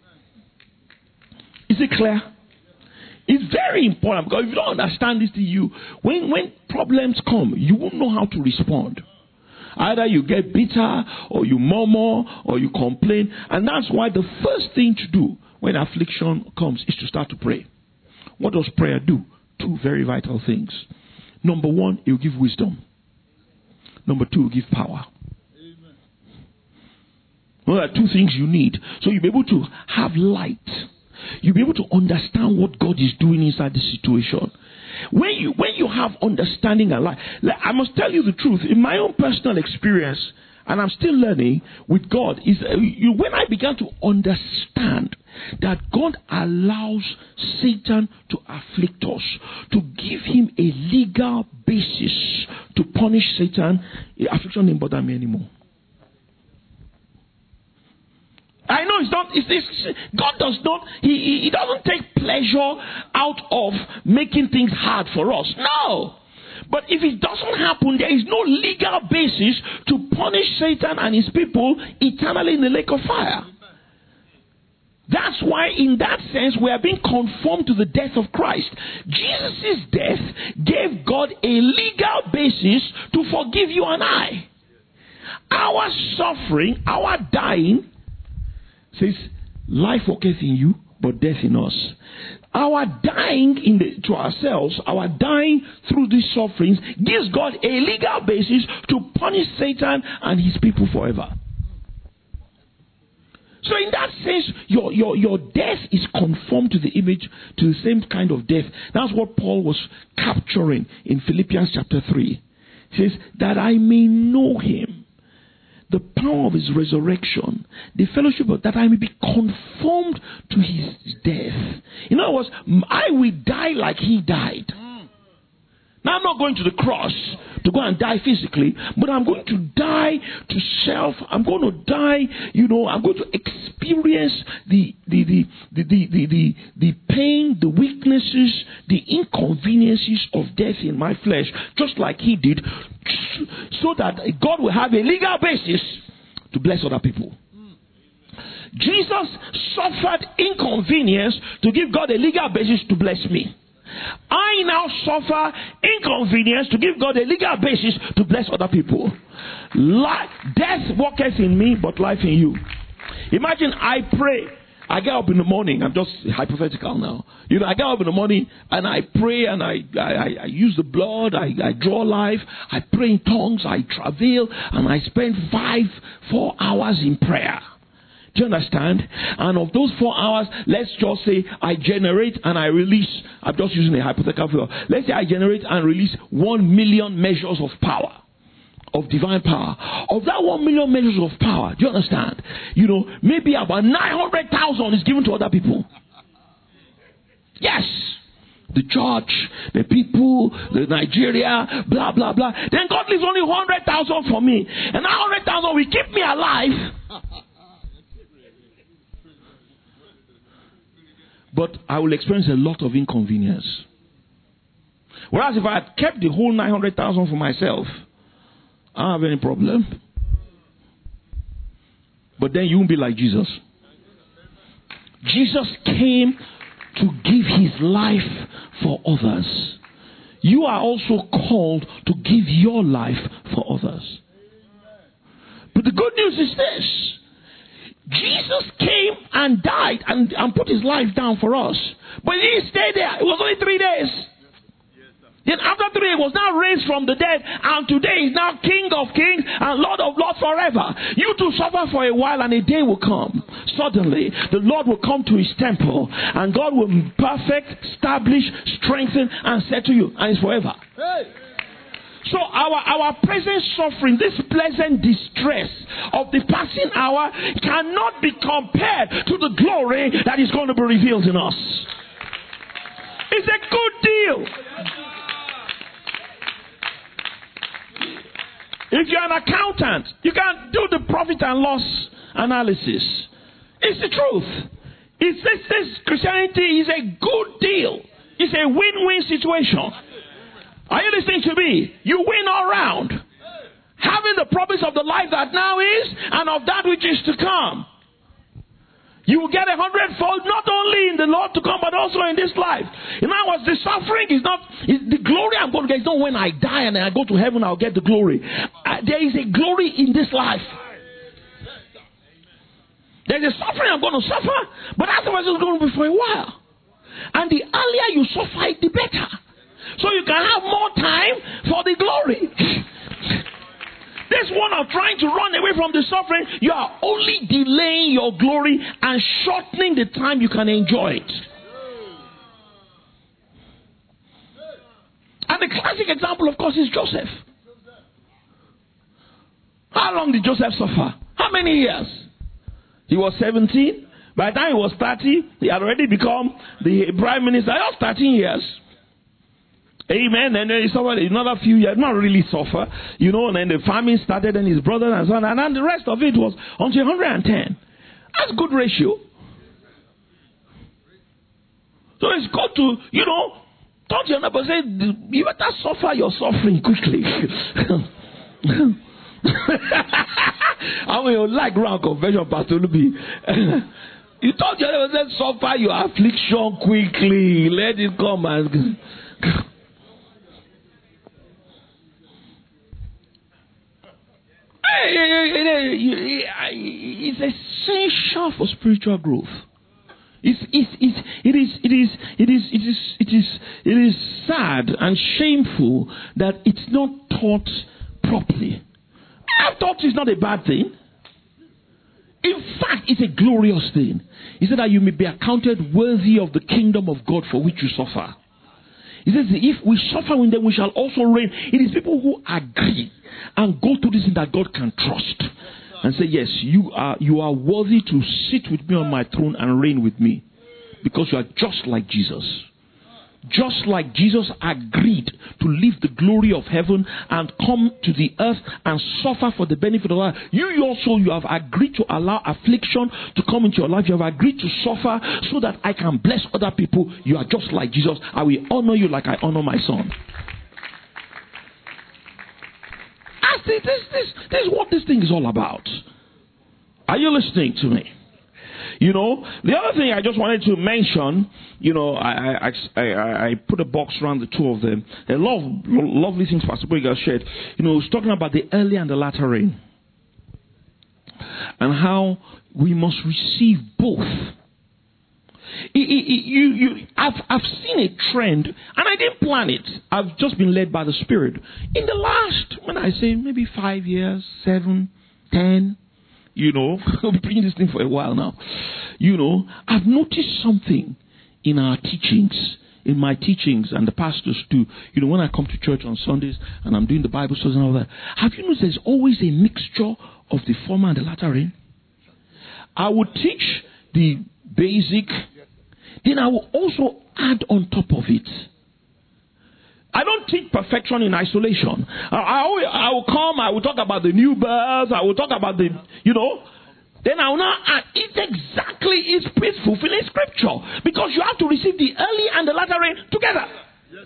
Is it clear? It's very important, because if you don't understand this to you, when, when problems come, you won't know how to respond. Either you get bitter, or you murmur, or you complain. And that's why the first thing to do when affliction comes is to start to pray. What does prayer do? Two very vital things. Number one, it will give wisdom. Number two, it will give power. Well, there are two things you need. So you'll be able to have light. You'll be able to understand what God is doing inside the situation. When you when you have understanding and light, I must tell you the truth. In my own personal experience, and I'm still learning with God, is uh, you, when I began to understand that God allows Satan to afflict us, to give him a legal basis to punish Satan, affliction didn't bother me anymore. I know it's not, it's, it's, God does not, he, he, he doesn't take pleasure out of making things hard for us. No. But if it doesn't happen, there is no legal basis to punish Satan and his people eternally in the lake of fire. That's why in that sense we are being conformed to the death of Christ. Jesus' death gave God a legal basis to forgive you and I. Our suffering, our dying, says, life worketh in you, but death in us. Our dying in the, to ourselves, our dying through these sufferings, gives God a legal basis to punish Satan and his people forever. So in that sense, your, your, your death is conformed to the image, to the same kind of death. That's what Paul was capturing in Philippians chapter three. He says, that I may know him, the power of his resurrection, the fellowship of that I may be conformed to his death. In other words, I will die like he died. Now I'm not going to the cross to go and die physically, but I'm going to die to self. I'm going to die, you know, I'm going to experience the the the the the the, the, the pain, the weaknesses, the inconveniences of death in my flesh, just like he did, so that God will have a legal basis to bless other people. Jesus suffered inconvenience to give God a legal basis to bless me. I now suffer inconvenience to give God a legal basis to bless other people. Life, death worketh in me, but life in you. Imagine I pray. I get up in the morning. I'm just hypothetical now. You know, I get up in the morning and I pray and I, I, I use the blood. I, I draw life. I pray in tongues. I travail and I spend five, four hours in prayer. Do you understand? And of those four hours, let's just say I generate and I release. I'm just using a hypothetical figure. Let's say I generate and release one million measures of power, of divine power. Of that one million measures of power, do you understand? You know, maybe about nine hundred thousand is given to other people. Yes. The church, the people, the Nigeria, blah, blah, blah. Then God leaves only one hundred thousand for me. And that one hundred thousand will keep me alive. But I will experience a lot of inconvenience. Whereas if I had kept the whole nine hundred thousand for myself, I don't have any problem. But then you won't be like Jesus. Jesus came to give his life for others. You are also called to give your life for others. But the good news is this. Jesus came and died and, and put his life down for us. But he didn't stay there. It was only three days. Then after three, he was now raised from the dead. And today he's now King of kings and Lord of lords forever. You too suffer for a while and a day will come. Suddenly, the Lord will come to his temple. And God will perfect, establish, strengthen and settle you. And it's forever. Hey. So our, our present suffering, this pleasant distress of the passing hour cannot be compared to the glory that is going to be revealed in us. It's a good deal. If you're an accountant, you can do the profit and loss analysis. It's the truth. It's this, this Christianity is a good deal. It's a win-win situation. Are you listening to me? You win all round. Having the promise of the life that now is and of that which is to come. You will get a hundredfold not only in the Lord to come but also in this life. In other words, the suffering is not, is the glory I'm going to get. It's not when I die and I go to heaven I'll get the glory. Uh, there is a glory in this life. There's a suffering I'm going to suffer, but afterwards it's going to be for a while. And the earlier you suffer it, the better. So you can have more time for the glory. This one of trying trying to run away from the suffering, you are only delaying your glory and shortening the time you can enjoy it. And the classic example, of course, is Joseph. How long did Joseph suffer? How many years? He was seventeen. By the time he was thirty, he had already become the prime minister. That was thirteen years. Amen. And then he suffered another few years, not really suffer, you know, and then the famine started, and his brother and son, and then the rest of it was until one hundred ten. That's good ratio. So it's good to, you know, talk to your neighbor, say, you better suffer your suffering quickly. I mean, you like round confession, Pastor Luby. You told your neighbor, say, suffer your affliction quickly. Let it come and... It's essential for spiritual growth. It's, it's, it's, it is, it is, it is, it is, it is, it is sad and shameful that it's not taught properly. I've taught it's not a bad thing. In fact, it's a glorious thing. He said that you may be accounted worthy of the kingdom of God for which you suffer. He says, if we suffer with them, we shall also reign. It is people who agree and go to this thing that God can trust and say, yes, you are you are worthy to sit with me on my throne and reign with me, because you are just like Jesus. Just like Jesus agreed to leave the glory of heaven and come to the earth and suffer for the benefit of others, you also you have agreed to allow affliction to come into your life. You have agreed to suffer so that I can bless other people. You are just like Jesus. I will honor you like I honor my son. I think this, this, this is what this thing is all about. Are you listening to me? You know, the other thing I just wanted to mention, you know, I I, I, I put a box around the two of them. A lot of lovely things Pastor Boyga shared. You know, he's talking about the early and the latter rain, and how we must receive both. It, it, it, you, you, I've, I've seen a trend, and I didn't plan it. I've just been led by the Spirit. In the last, when I say maybe five years, seven, ten, you know, I've been preaching this thing for a while now. You know, I've noticed something in our teachings, in my teachings, and the pastors too. You know, when I come to church on Sundays and I'm doing the Bible studies and all that, have you noticed there's always a mixture of the former and the latter rain? I would teach the basic, then I will also add on top of it. I don't teach perfection in isolation. I, I, always, I will come, I will talk about the new birth, I will talk about the, you know, then I will not add. It's exactly, it's, it's fulfilling scripture. Because you have to receive the early and the latter rain together. Yes.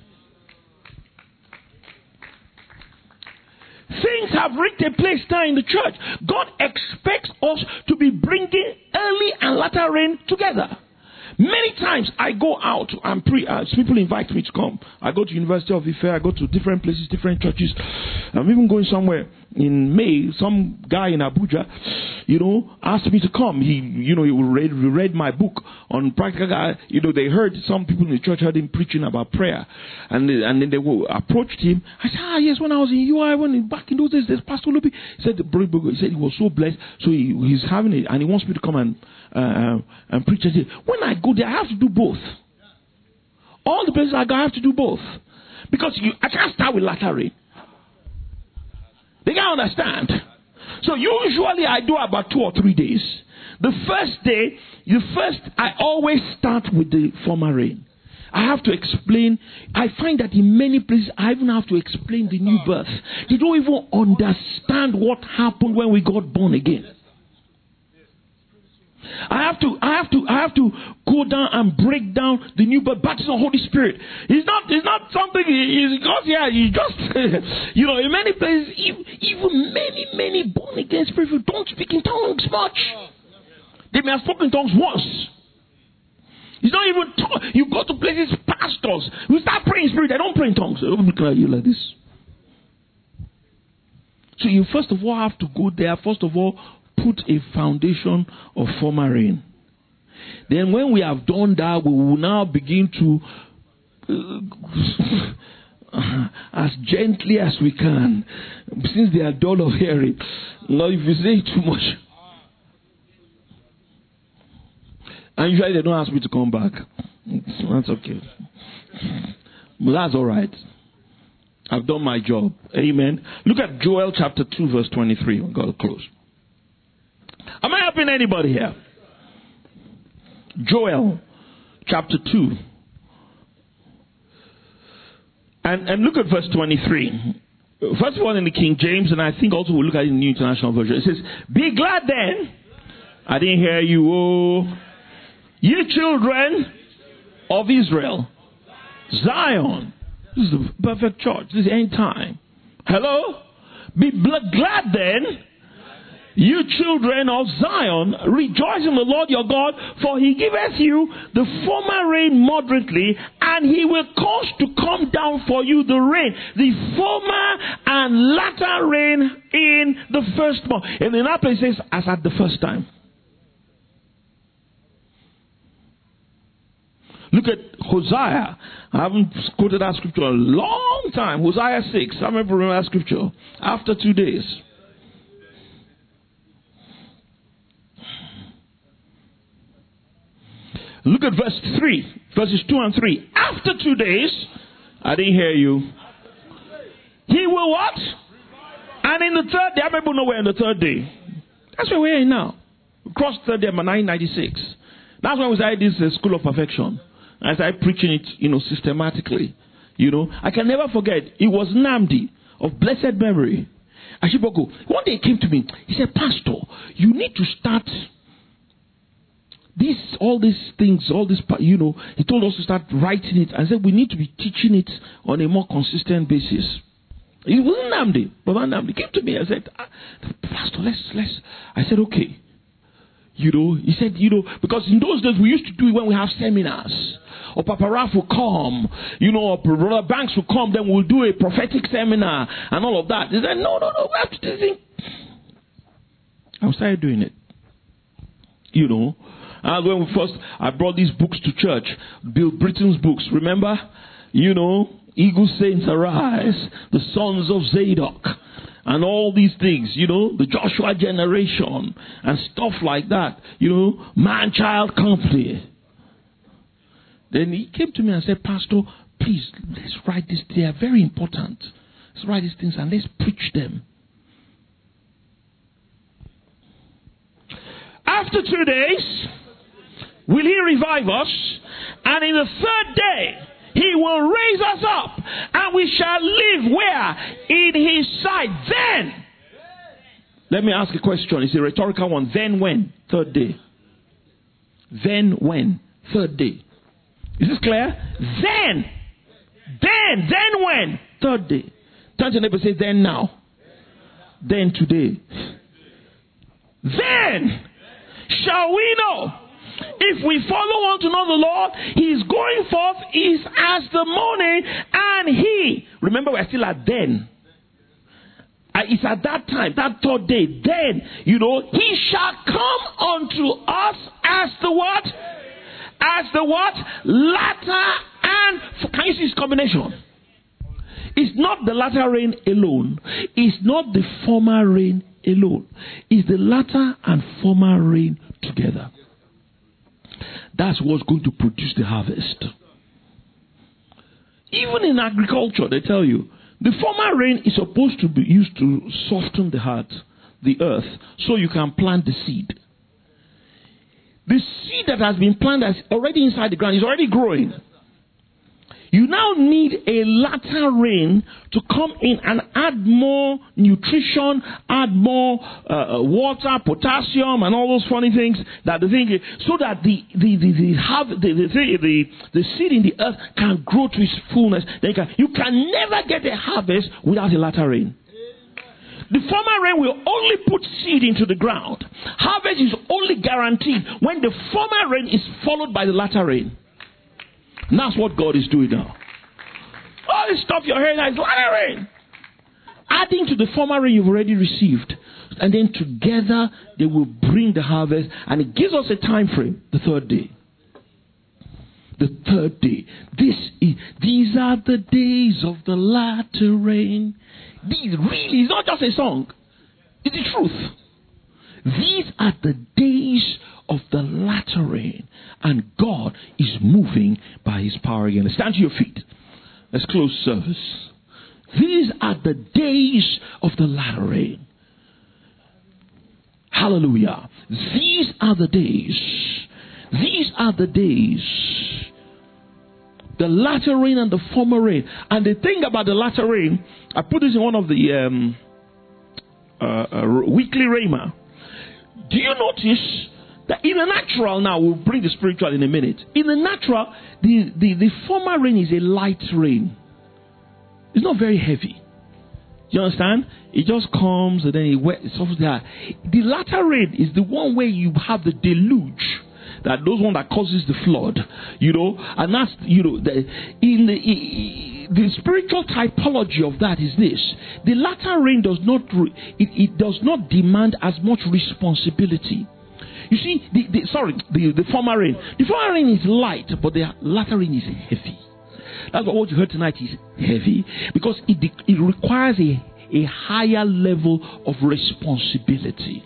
Things have reached a place now in the church. God expects us to be bringing early and latter rain together. Many times I go out and pre. Uh, people invite me to come. I go to University of Ife. I go to different places, different churches. I'm even going somewhere in May. Some guy in Abuja, you know, asked me to come. He, you know, he read, read my book on practical. You know, they heard some people in the church heard him preaching about prayer, and they, and then they approached him. I said, ah, yes, when I was in U I, when back in those days, there's Pastor Luby. He said, he said he was so blessed, so he, he's having it, and he wants me to come and uh, and preach. I said, when I go there, I have to do both. All the places I go, I have to do both. Because you, I can't start with latter rain. They can't understand. So usually I do about two or three days. The first day, the first, I always start with the former rain. I have to explain. I find that in many places, I even have to explain the new birth. They don't even understand what happened when we got born again. I have to, I have to, I have to go down and break down the new birth, baptism of the Holy Spirit. It's not, it's not something. He goes, yeah, you just, you know, in many places, even, even many, many born again spiritual don't speak in tongues much. They may have spoken in tongues once. It's not even talk. You go to places, pastors who start praying in spirit. They don't pray in tongues. They don't look at you like this. So you first of all have to go there. First of all, put a foundation of former rain. Then when we have done that, we will now begin to uh, as gently as we can, since they are dull of hearing. Now, if you say too much, and usually they don't ask me to come back. That's okay. But that's all right. I've done my job. Amen. Look at Joel chapter two, verse twenty-three. I'm going to close. Am I helping anybody here? Joel chapter two. And, and look at verse twenty-three. First of all in the King James, and I think also we'll look at it in the New International Version. It says, be glad then. I didn't hear you. Oh, ye children of Israel. Zion. This is the perfect church. This is end time. Hello? Be glad then, you children of Zion, rejoice in the Lord your God, for he giveth you the former rain moderately, and he will cause to come down for you the rain, the former and latter rain in the first month. And in that place it says, as at the first time. Look at Hosea. I haven't quoted that scripture a long time. Hosea six. I remember that scripture. After two days. Look at verse three. Verses two and three. After two days. I didn't hear you. He will what? And in the third day. I remember nowhere in the third day. That's where we are in now. We crossed the third day of nineteen ninety-six. That's when we started this uh, School of Perfection. I started preaching it, you know, systematically. You know, I can never forget. It was Nnamdi of blessed memory. Ashiboko. One day he came to me. He said, Pastor, you need to start this, all these things, all this, you know. He told us to start writing it. I said, we need to be teaching it on a more consistent basis. It was Nnamdi. Baba Nnamdi came to me. I said, Pastor, let's, let's. I said, okay. You know, he said, you know, because in those days we used to do it when we have seminars. Or Papa Ralph will come, you know, or Brother Banks will come, then we'll do a prophetic seminar and all of that. He said, no, no, no, we have to do this. I started doing it. You know, and when we first, I brought these books to church, Bill Britton's books, remember? You know, Eagle Saints Arise, the Sons of Zadok, and all these things, you know, the Joshua generation, and stuff like that, you know, Man-Child Company. Then he came to me and said, Pastor, please, let's write this. They are very important. Let's write these things and let's preach them. After two days, will he revive us? And in the third day, he will raise us up. And we shall live where? In his sight. Then. Let me ask a question. It's a rhetorical one. Then when? Third day. Then when? Third day. Is this clear? Then. Then. Then when? Third day. Turn to your neighbor and say, then now. Then today. Then shall we know. If we follow on to know the Lord, his going forth is as the morning, and he, remember we're still at then. Uh, it's at that time, that third day, then, you know, he shall come unto us as the what? As the what? Latter and, can you see this combination? It's not the latter rain alone. It's not the former rain alone. It's the latter and former rain together. That's what's going to produce the harvest. Even in agriculture, they tell you, the former rain is supposed to be used to soften the heart, the earth, so you can plant the seed. The seed that has been planted is already inside the ground, is already growing. You now need a latter rain to come in and add more nutrition, add more uh, water, potassium, and all those funny things that the thing is, so that the the the the, have, the, the, the the seed in the earth can grow to its fullness. Then can, you can never get a harvest without a latter rain. The former rain will only put seed into the ground. Harvest is only guaranteed when the former rain is followed by the latter rain. And that's what God is doing now. All this stuff you're hearing now is latter rain. Adding to the former rain you've already received. And then together they will bring the harvest. And it gives us a time frame, the third day. The third day. This is, these are the days of the latter rain. These really, it's not just a song. It's the truth. These are the days of the latter rain. And God is moving by his power again. Stand to your feet. Let's close service. These are the days of the latter rain. Hallelujah. These are the days. These are the days. The latter rain and the former rain. And the thing about the latter rain, I put this in one of the um, uh, uh, weekly Rhema. Do you notice that in the natural, now we'll bring the spiritual in a minute. In the natural, the, the, the former rain is a light rain. It's not very heavy. You understand? It just comes and then it wet. The latter rain is the one where you have the deluge. That those one that causes the flood, you know, and that's, you know, the, in the in, the spiritual typology of that is this: the latter rain does not re, it, it does not demand as much responsibility. You see, the, the sorry, the, the former rain, the former rain is light, but the latter rain is heavy. That's what you heard tonight is heavy because it it requires a a higher level of responsibility.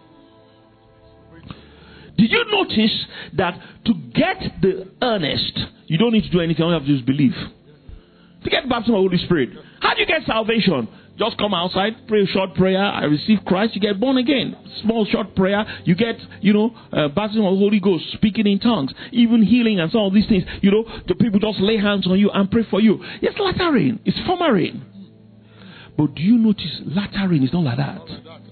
Did you notice that to get the earnest, you don't need to do anything, all you have to do is believe? To get baptism of the Holy Spirit, how do you get salvation? Just come outside, pray a short prayer, I receive Christ, you get born again. Small short prayer, you get, you know, uh, baptism of the Holy Ghost, speaking in tongues, even healing and some of these things. You know, the people just lay hands on you and pray for you. It's latter rain, it's former rain. But do you notice latter rain is not like that?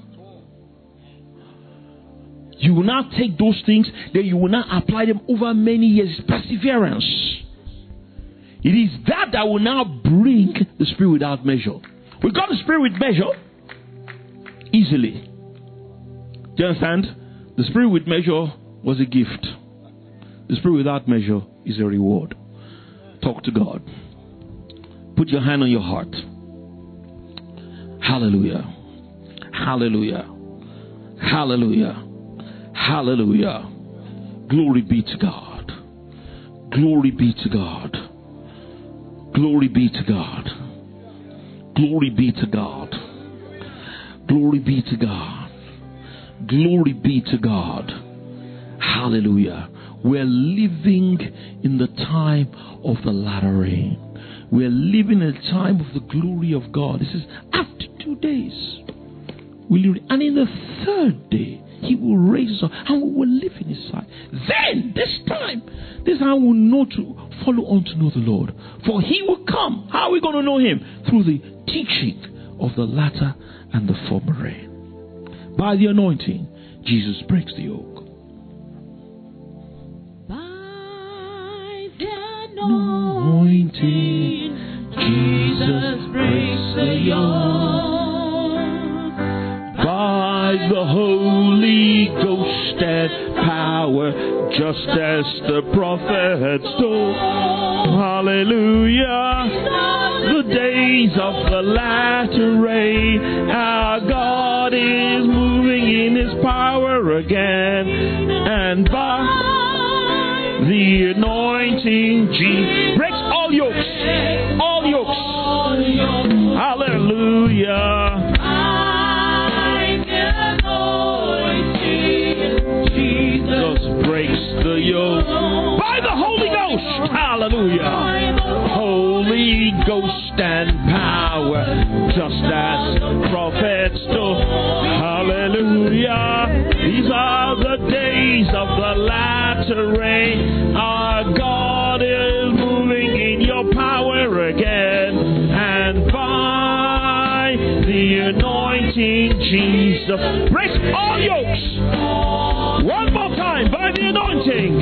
You will now take those things, then you will now apply them over many years. Perseverance. It is that that will now bring the Spirit without measure. We got the Spirit with measure easily. Do you understand? The Spirit with measure was a gift. The Spirit without measure is a reward. Talk to God. Put your hand on your heart. Hallelujah. Hallelujah. Hallelujah. Hallelujah. Glory be to God. Glory be to God. Glory be to God. Glory be to God. Glory be to God. Glory be to God. Hallelujah. We're living in the time of the latter rain. We're living in the time of the glory of God. This is after two days. And in the third day, he will raise us up and we will live in his sight. Then, this time, this time we will know to follow on to know the Lord. For he will come. How are we going to know him? Through the teaching of the latter and the former rain. By the anointing, Jesus breaks the yoke. By the anointing, Jesus breaks the yoke. By the Holy Ghost and power, just as the prophets told. Hallelujah. The days of the latter rain, our God is moving in his power again. And by the anointing, Jesus breaks all yokes. All yokes. Hallelujah. Breaks the yoke by the Holy Ghost. Hallelujah. Holy Ghost and power, just as prophets told. Hallelujah. These are the days of the latter rain. Our God is moving in your power again. And by the anointing, Jesus breaks all yokes. One more time, by the anointing.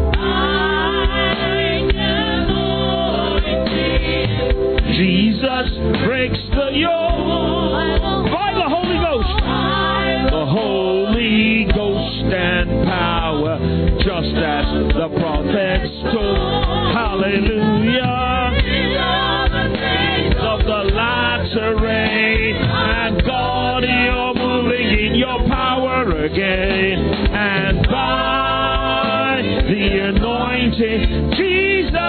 Jesus breaks the yoke by the Holy Ghost. The Holy Ghost and power, just as the prophets told. Hallelujah. Of the latter rain, and God, you're moving in your power again. And by the anointing, Jesus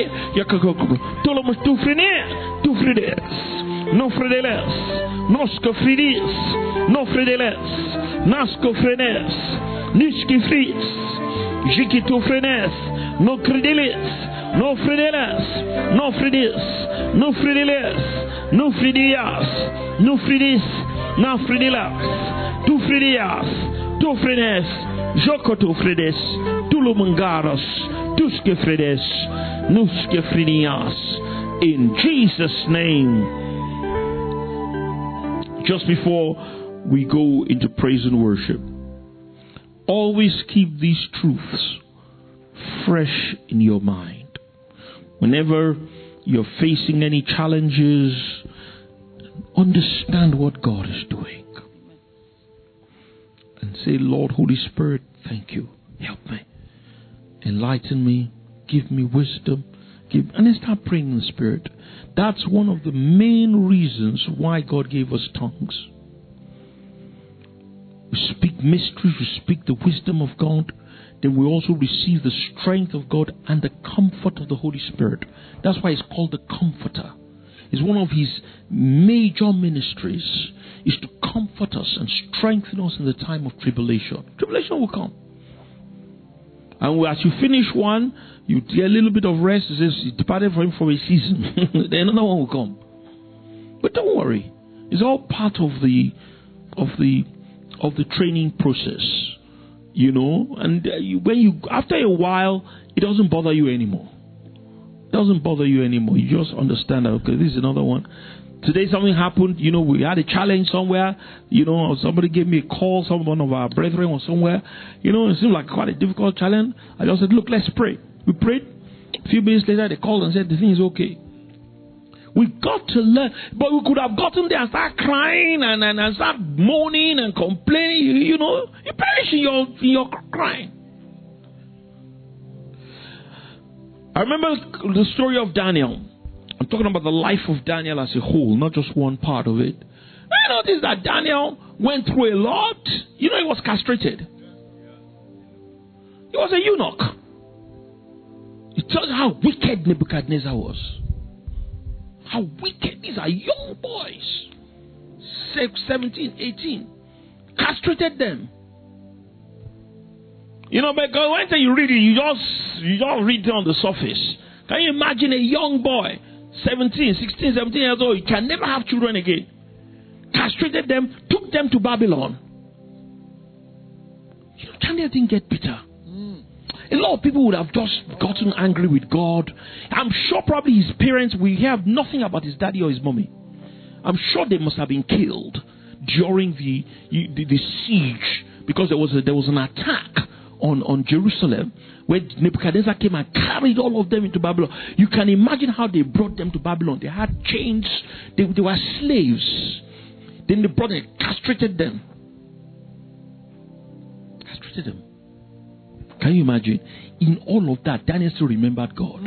Hey, Yakakoko, Tolomus tu frene, tu frides, no fredeles, nosco fridis, no fredeles, nasco frenes, niski fris, Jiki tu frenes, no credeles, no fredeles, no fridis, no frideles, no fridias, no fridis, no fridilas, tu fridias, tu frenes, Joko tu frides, tu lumangaros, tuske frides, nuske fridias, in Jesus' name. Just before we go into praise and worship, always keep these truths fresh in your mind. Whenever you're facing any challenges, understand what God is doing. And say, Lord, Holy Spirit, thank you. Help me. Enlighten me. Give me wisdom. Give, and then start praying in the Spirit. That's one of the main reasons why God gave us tongues. We speak mysteries, we speak the wisdom of God, then we also receive the strength of God and the comfort of the Holy Spirit. That's why it's called the Comforter. It's one of his major ministries, is to comfort us and strengthen us in the time of tribulation. Tribulation will come. And as you finish one, you get a little bit of rest. It says you departed from him for a season. Then another one will come. But don't worry. It's all part of the of the of the training process. You know, and uh, you, when you after a while, it doesn't bother you anymore. It doesn't bother you anymore. You just understand that, okay, this is another one. Today something happened, you know, we had a challenge somewhere, you know, or somebody gave me a call, some one of our brethren or somewhere, you know, it seemed like quite a difficult challenge. I just said, look, let's pray. We prayed. A few minutes later, they called and said, the thing is okay. We've got to learn, but we could have gotten there and start crying and, and, and start moaning and complaining, you, you know, you perish in your, in your crying. I remember the story of Daniel. I'm talking about the life of Daniel as a whole, not just one part of it. I noticed that Daniel went through a lot. You know, he was castrated. He was a eunuch. It tells you how wicked Nebuchadnezzar was. How wicked. These are young boys. seventeen, eighteen. Castrated them. You know, but when you read it, you just, you just read it on the surface. Can you imagine a young boy, seventeen, sixteen, seventeen years old, he can never have children again. Castrated them, took them to Babylon. You know, Daniel didn't get bitter. A lot of people would have just gotten angry with God. I'm sure probably his parents, we have nothing about his daddy or his mommy. I'm sure they must have been killed during the the, the siege, because there was a, there was an attack on, on Jerusalem where Nebuchadnezzar came and carried all of them into Babylon. You can imagine how they brought them to Babylon. They had chains. They, they were slaves. Then they brought them, castrated them. Castrated them. Can you imagine? In all of that, Daniel still remembered God.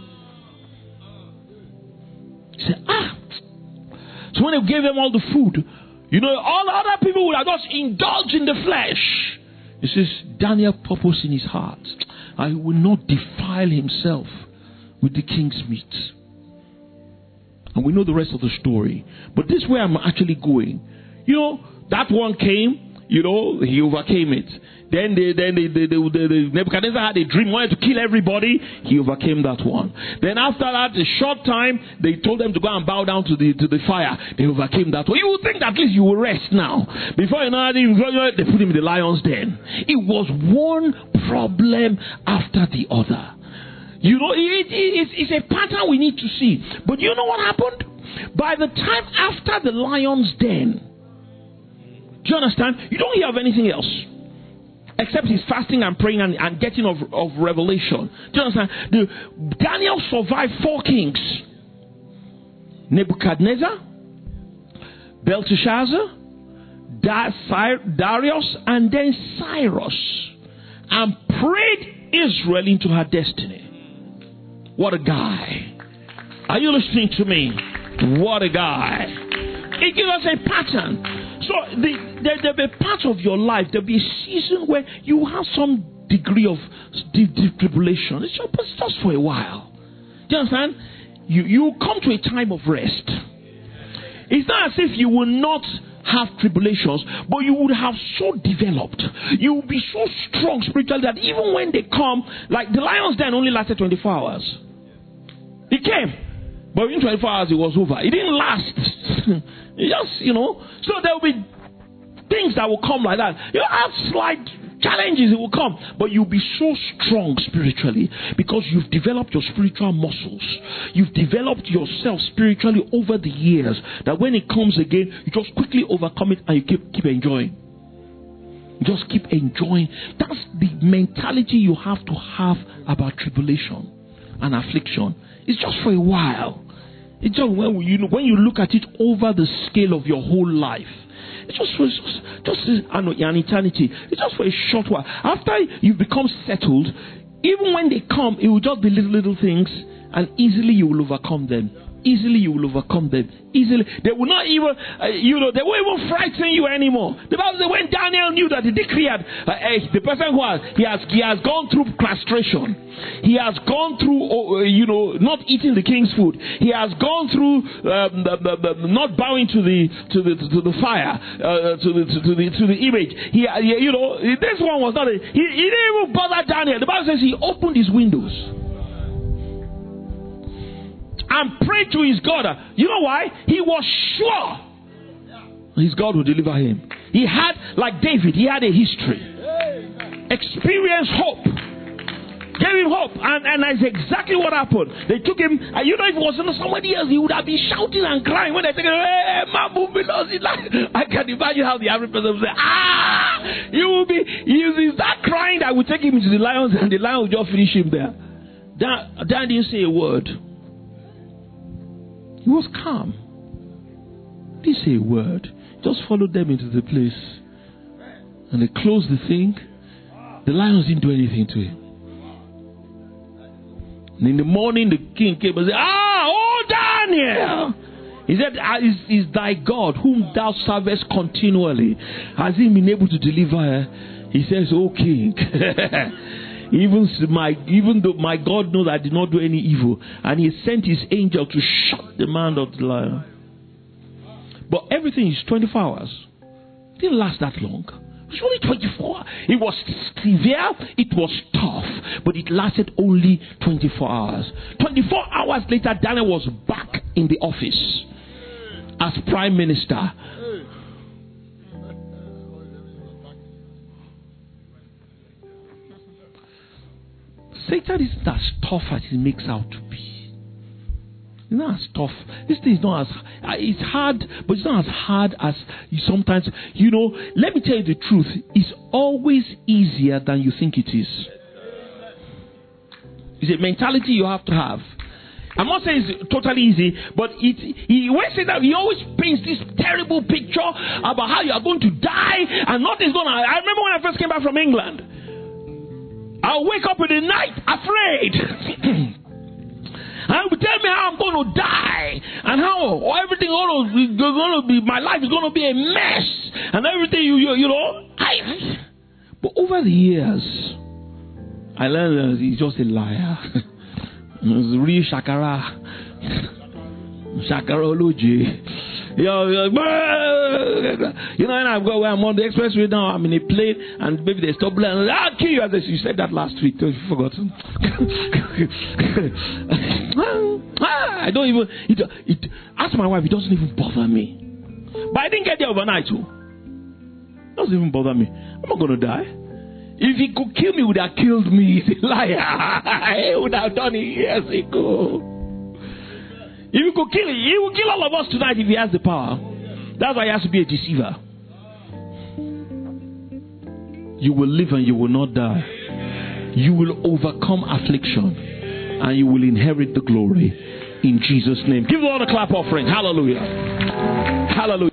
He said, ah. So when they gave them all the food, you know, all other people would have just indulged in the flesh. He says, Daniel purposed in his heart, I will not defile himself with the king's meat. And we know the rest of the story. But this is where I'm actually going. You know, that one came, you know, he overcame it. Then they, then they, they, they, they, they, Nebuchadnezzar had a dream, wanted to kill everybody. He overcame that one. Then after that, a short time, they told them to go and bow down to the to the fire. They overcame that one. You would think that at least you will rest now. Before you know it, they put him in the lion's den. It was one problem after the other. You know, it, it, it, it's a pattern we need to see. But you know what happened? By the time after the lion's den, do you understand? You don't hear of anything else. Except he's fasting and praying and, and getting of, of revelation. Do you understand? The, Daniel survived four kings. Nebuchadnezzar, Belteshazzar, Darius, and then Cyrus. And prayed Israel into her destiny. What a guy. Are you listening to me? What a guy. It gives us a pattern. So the, there, there'll be a part of your life, there'll be a season where you have some degree of deep, deep tribulation. It's just, it's just for a while. Do you understand? You, you come to a time of rest. It's not as if you will not have tribulations, but you would have so developed. You will be so strong spiritually that even when they come, like the lion's den only lasted twenty-four hours. It came, but in twenty-four hours it was over. It didn't last. It just, you know, so there will be things that will come like that. You have slight challenges, it will come, but you'll be so strong spiritually because you've developed your spiritual muscles. You've developed yourself spiritually over the years that when it comes again, you just quickly overcome it and you keep keep enjoying. You just keep enjoying. That's the mentality you have to have about tribulation and affliction. It's just for a while. It's just when you know, when you look at it over the scale of your whole life, it's just for just, just an, an eternity. It's just for a short while. After you become settled, even when they come, it will just be little little things, and easily you will overcome them. Easily you will overcome them. Easily, they will not even, uh, you know, they won't even frighten you anymore. The Bible says when Daniel knew that the decree had, uh, uh, the person who has, he has, he has gone through castration. He has gone through, uh, you know, not eating the king's food. He has gone through um, the, the, the, not bowing to the to the to the fire, uh, to the to, to the to the image. He, he, you know, this one was not. A, he, he didn't even bother Daniel. The Bible says he opened his windows and prayed to his God. You know why? He was sure his God would deliver him. He had, like David, he had a history. Experienced hope. Gave him hope. And, and that's exactly what happened. They took him, and you know, if it was somebody else, he would have been shouting and crying when they said, hey, Mabu Bilosi. I can imagine how the average person would say, ah, you will be, you start crying that will take him into the lions, and the lion will just finish him there. Dan, Dan didn't say a word. He was calm. Didn't say a word. Just followed them into the place. And they closed the thing. The lions didn't do anything to him. And in the morning, the king came and said, ah, order! Daniel. He said, is, is thy God whom thou servest continually, has he been able to deliver her? He says, O king, even my even though my God knows I did not do any evil, and he sent his angel to shut the mouth of the lion. But everything is twenty-four hours. It didn't last that long. It was only twenty-four. It was severe, it was tough, but it lasted only twenty-four hours. twenty-four hours later, Daniel was back in the office as prime minister. Satan isn't as tough as he makes out to be. It's not as tough. This thing is not as, it's hard, but it's not as hard as you sometimes, you know, let me tell you the truth. It's always easier than you think it is. It's a mentality you have to have. I'm not saying it's totally easy, but it, he always says that he always paints this terrible picture about how you are going to die and nothing's going to. I remember when I first came back from England, I'll wake up in the night afraid. And will tell me how I'm going to die and how everything going to be, going to be, my life is going to be a mess and everything. You you, you know. I, but over the years, I learned that he's just a liar. It's real shakara, shakara ology. You know, you know, and I've got where I'm on the expressway now. I'm in a plane, and maybe they stop. I'll kill you. As you said that last week. You've forgotten. I don't even. It, it. Ask my wife. It doesn't even bother me. But I didn't get there overnight, too. It doesn't even bother me. I'm not going to die. If he could kill me, he would have killed me. He's a liar. He would have done it years ago. If he could kill it, he will kill all of us tonight if he has the power. That's why he has to be a deceiver. You will live and you will not die. You will overcome affliction and you will inherit the glory in Jesus' name. Give the Lord a clap offering. Hallelujah. Hallelujah.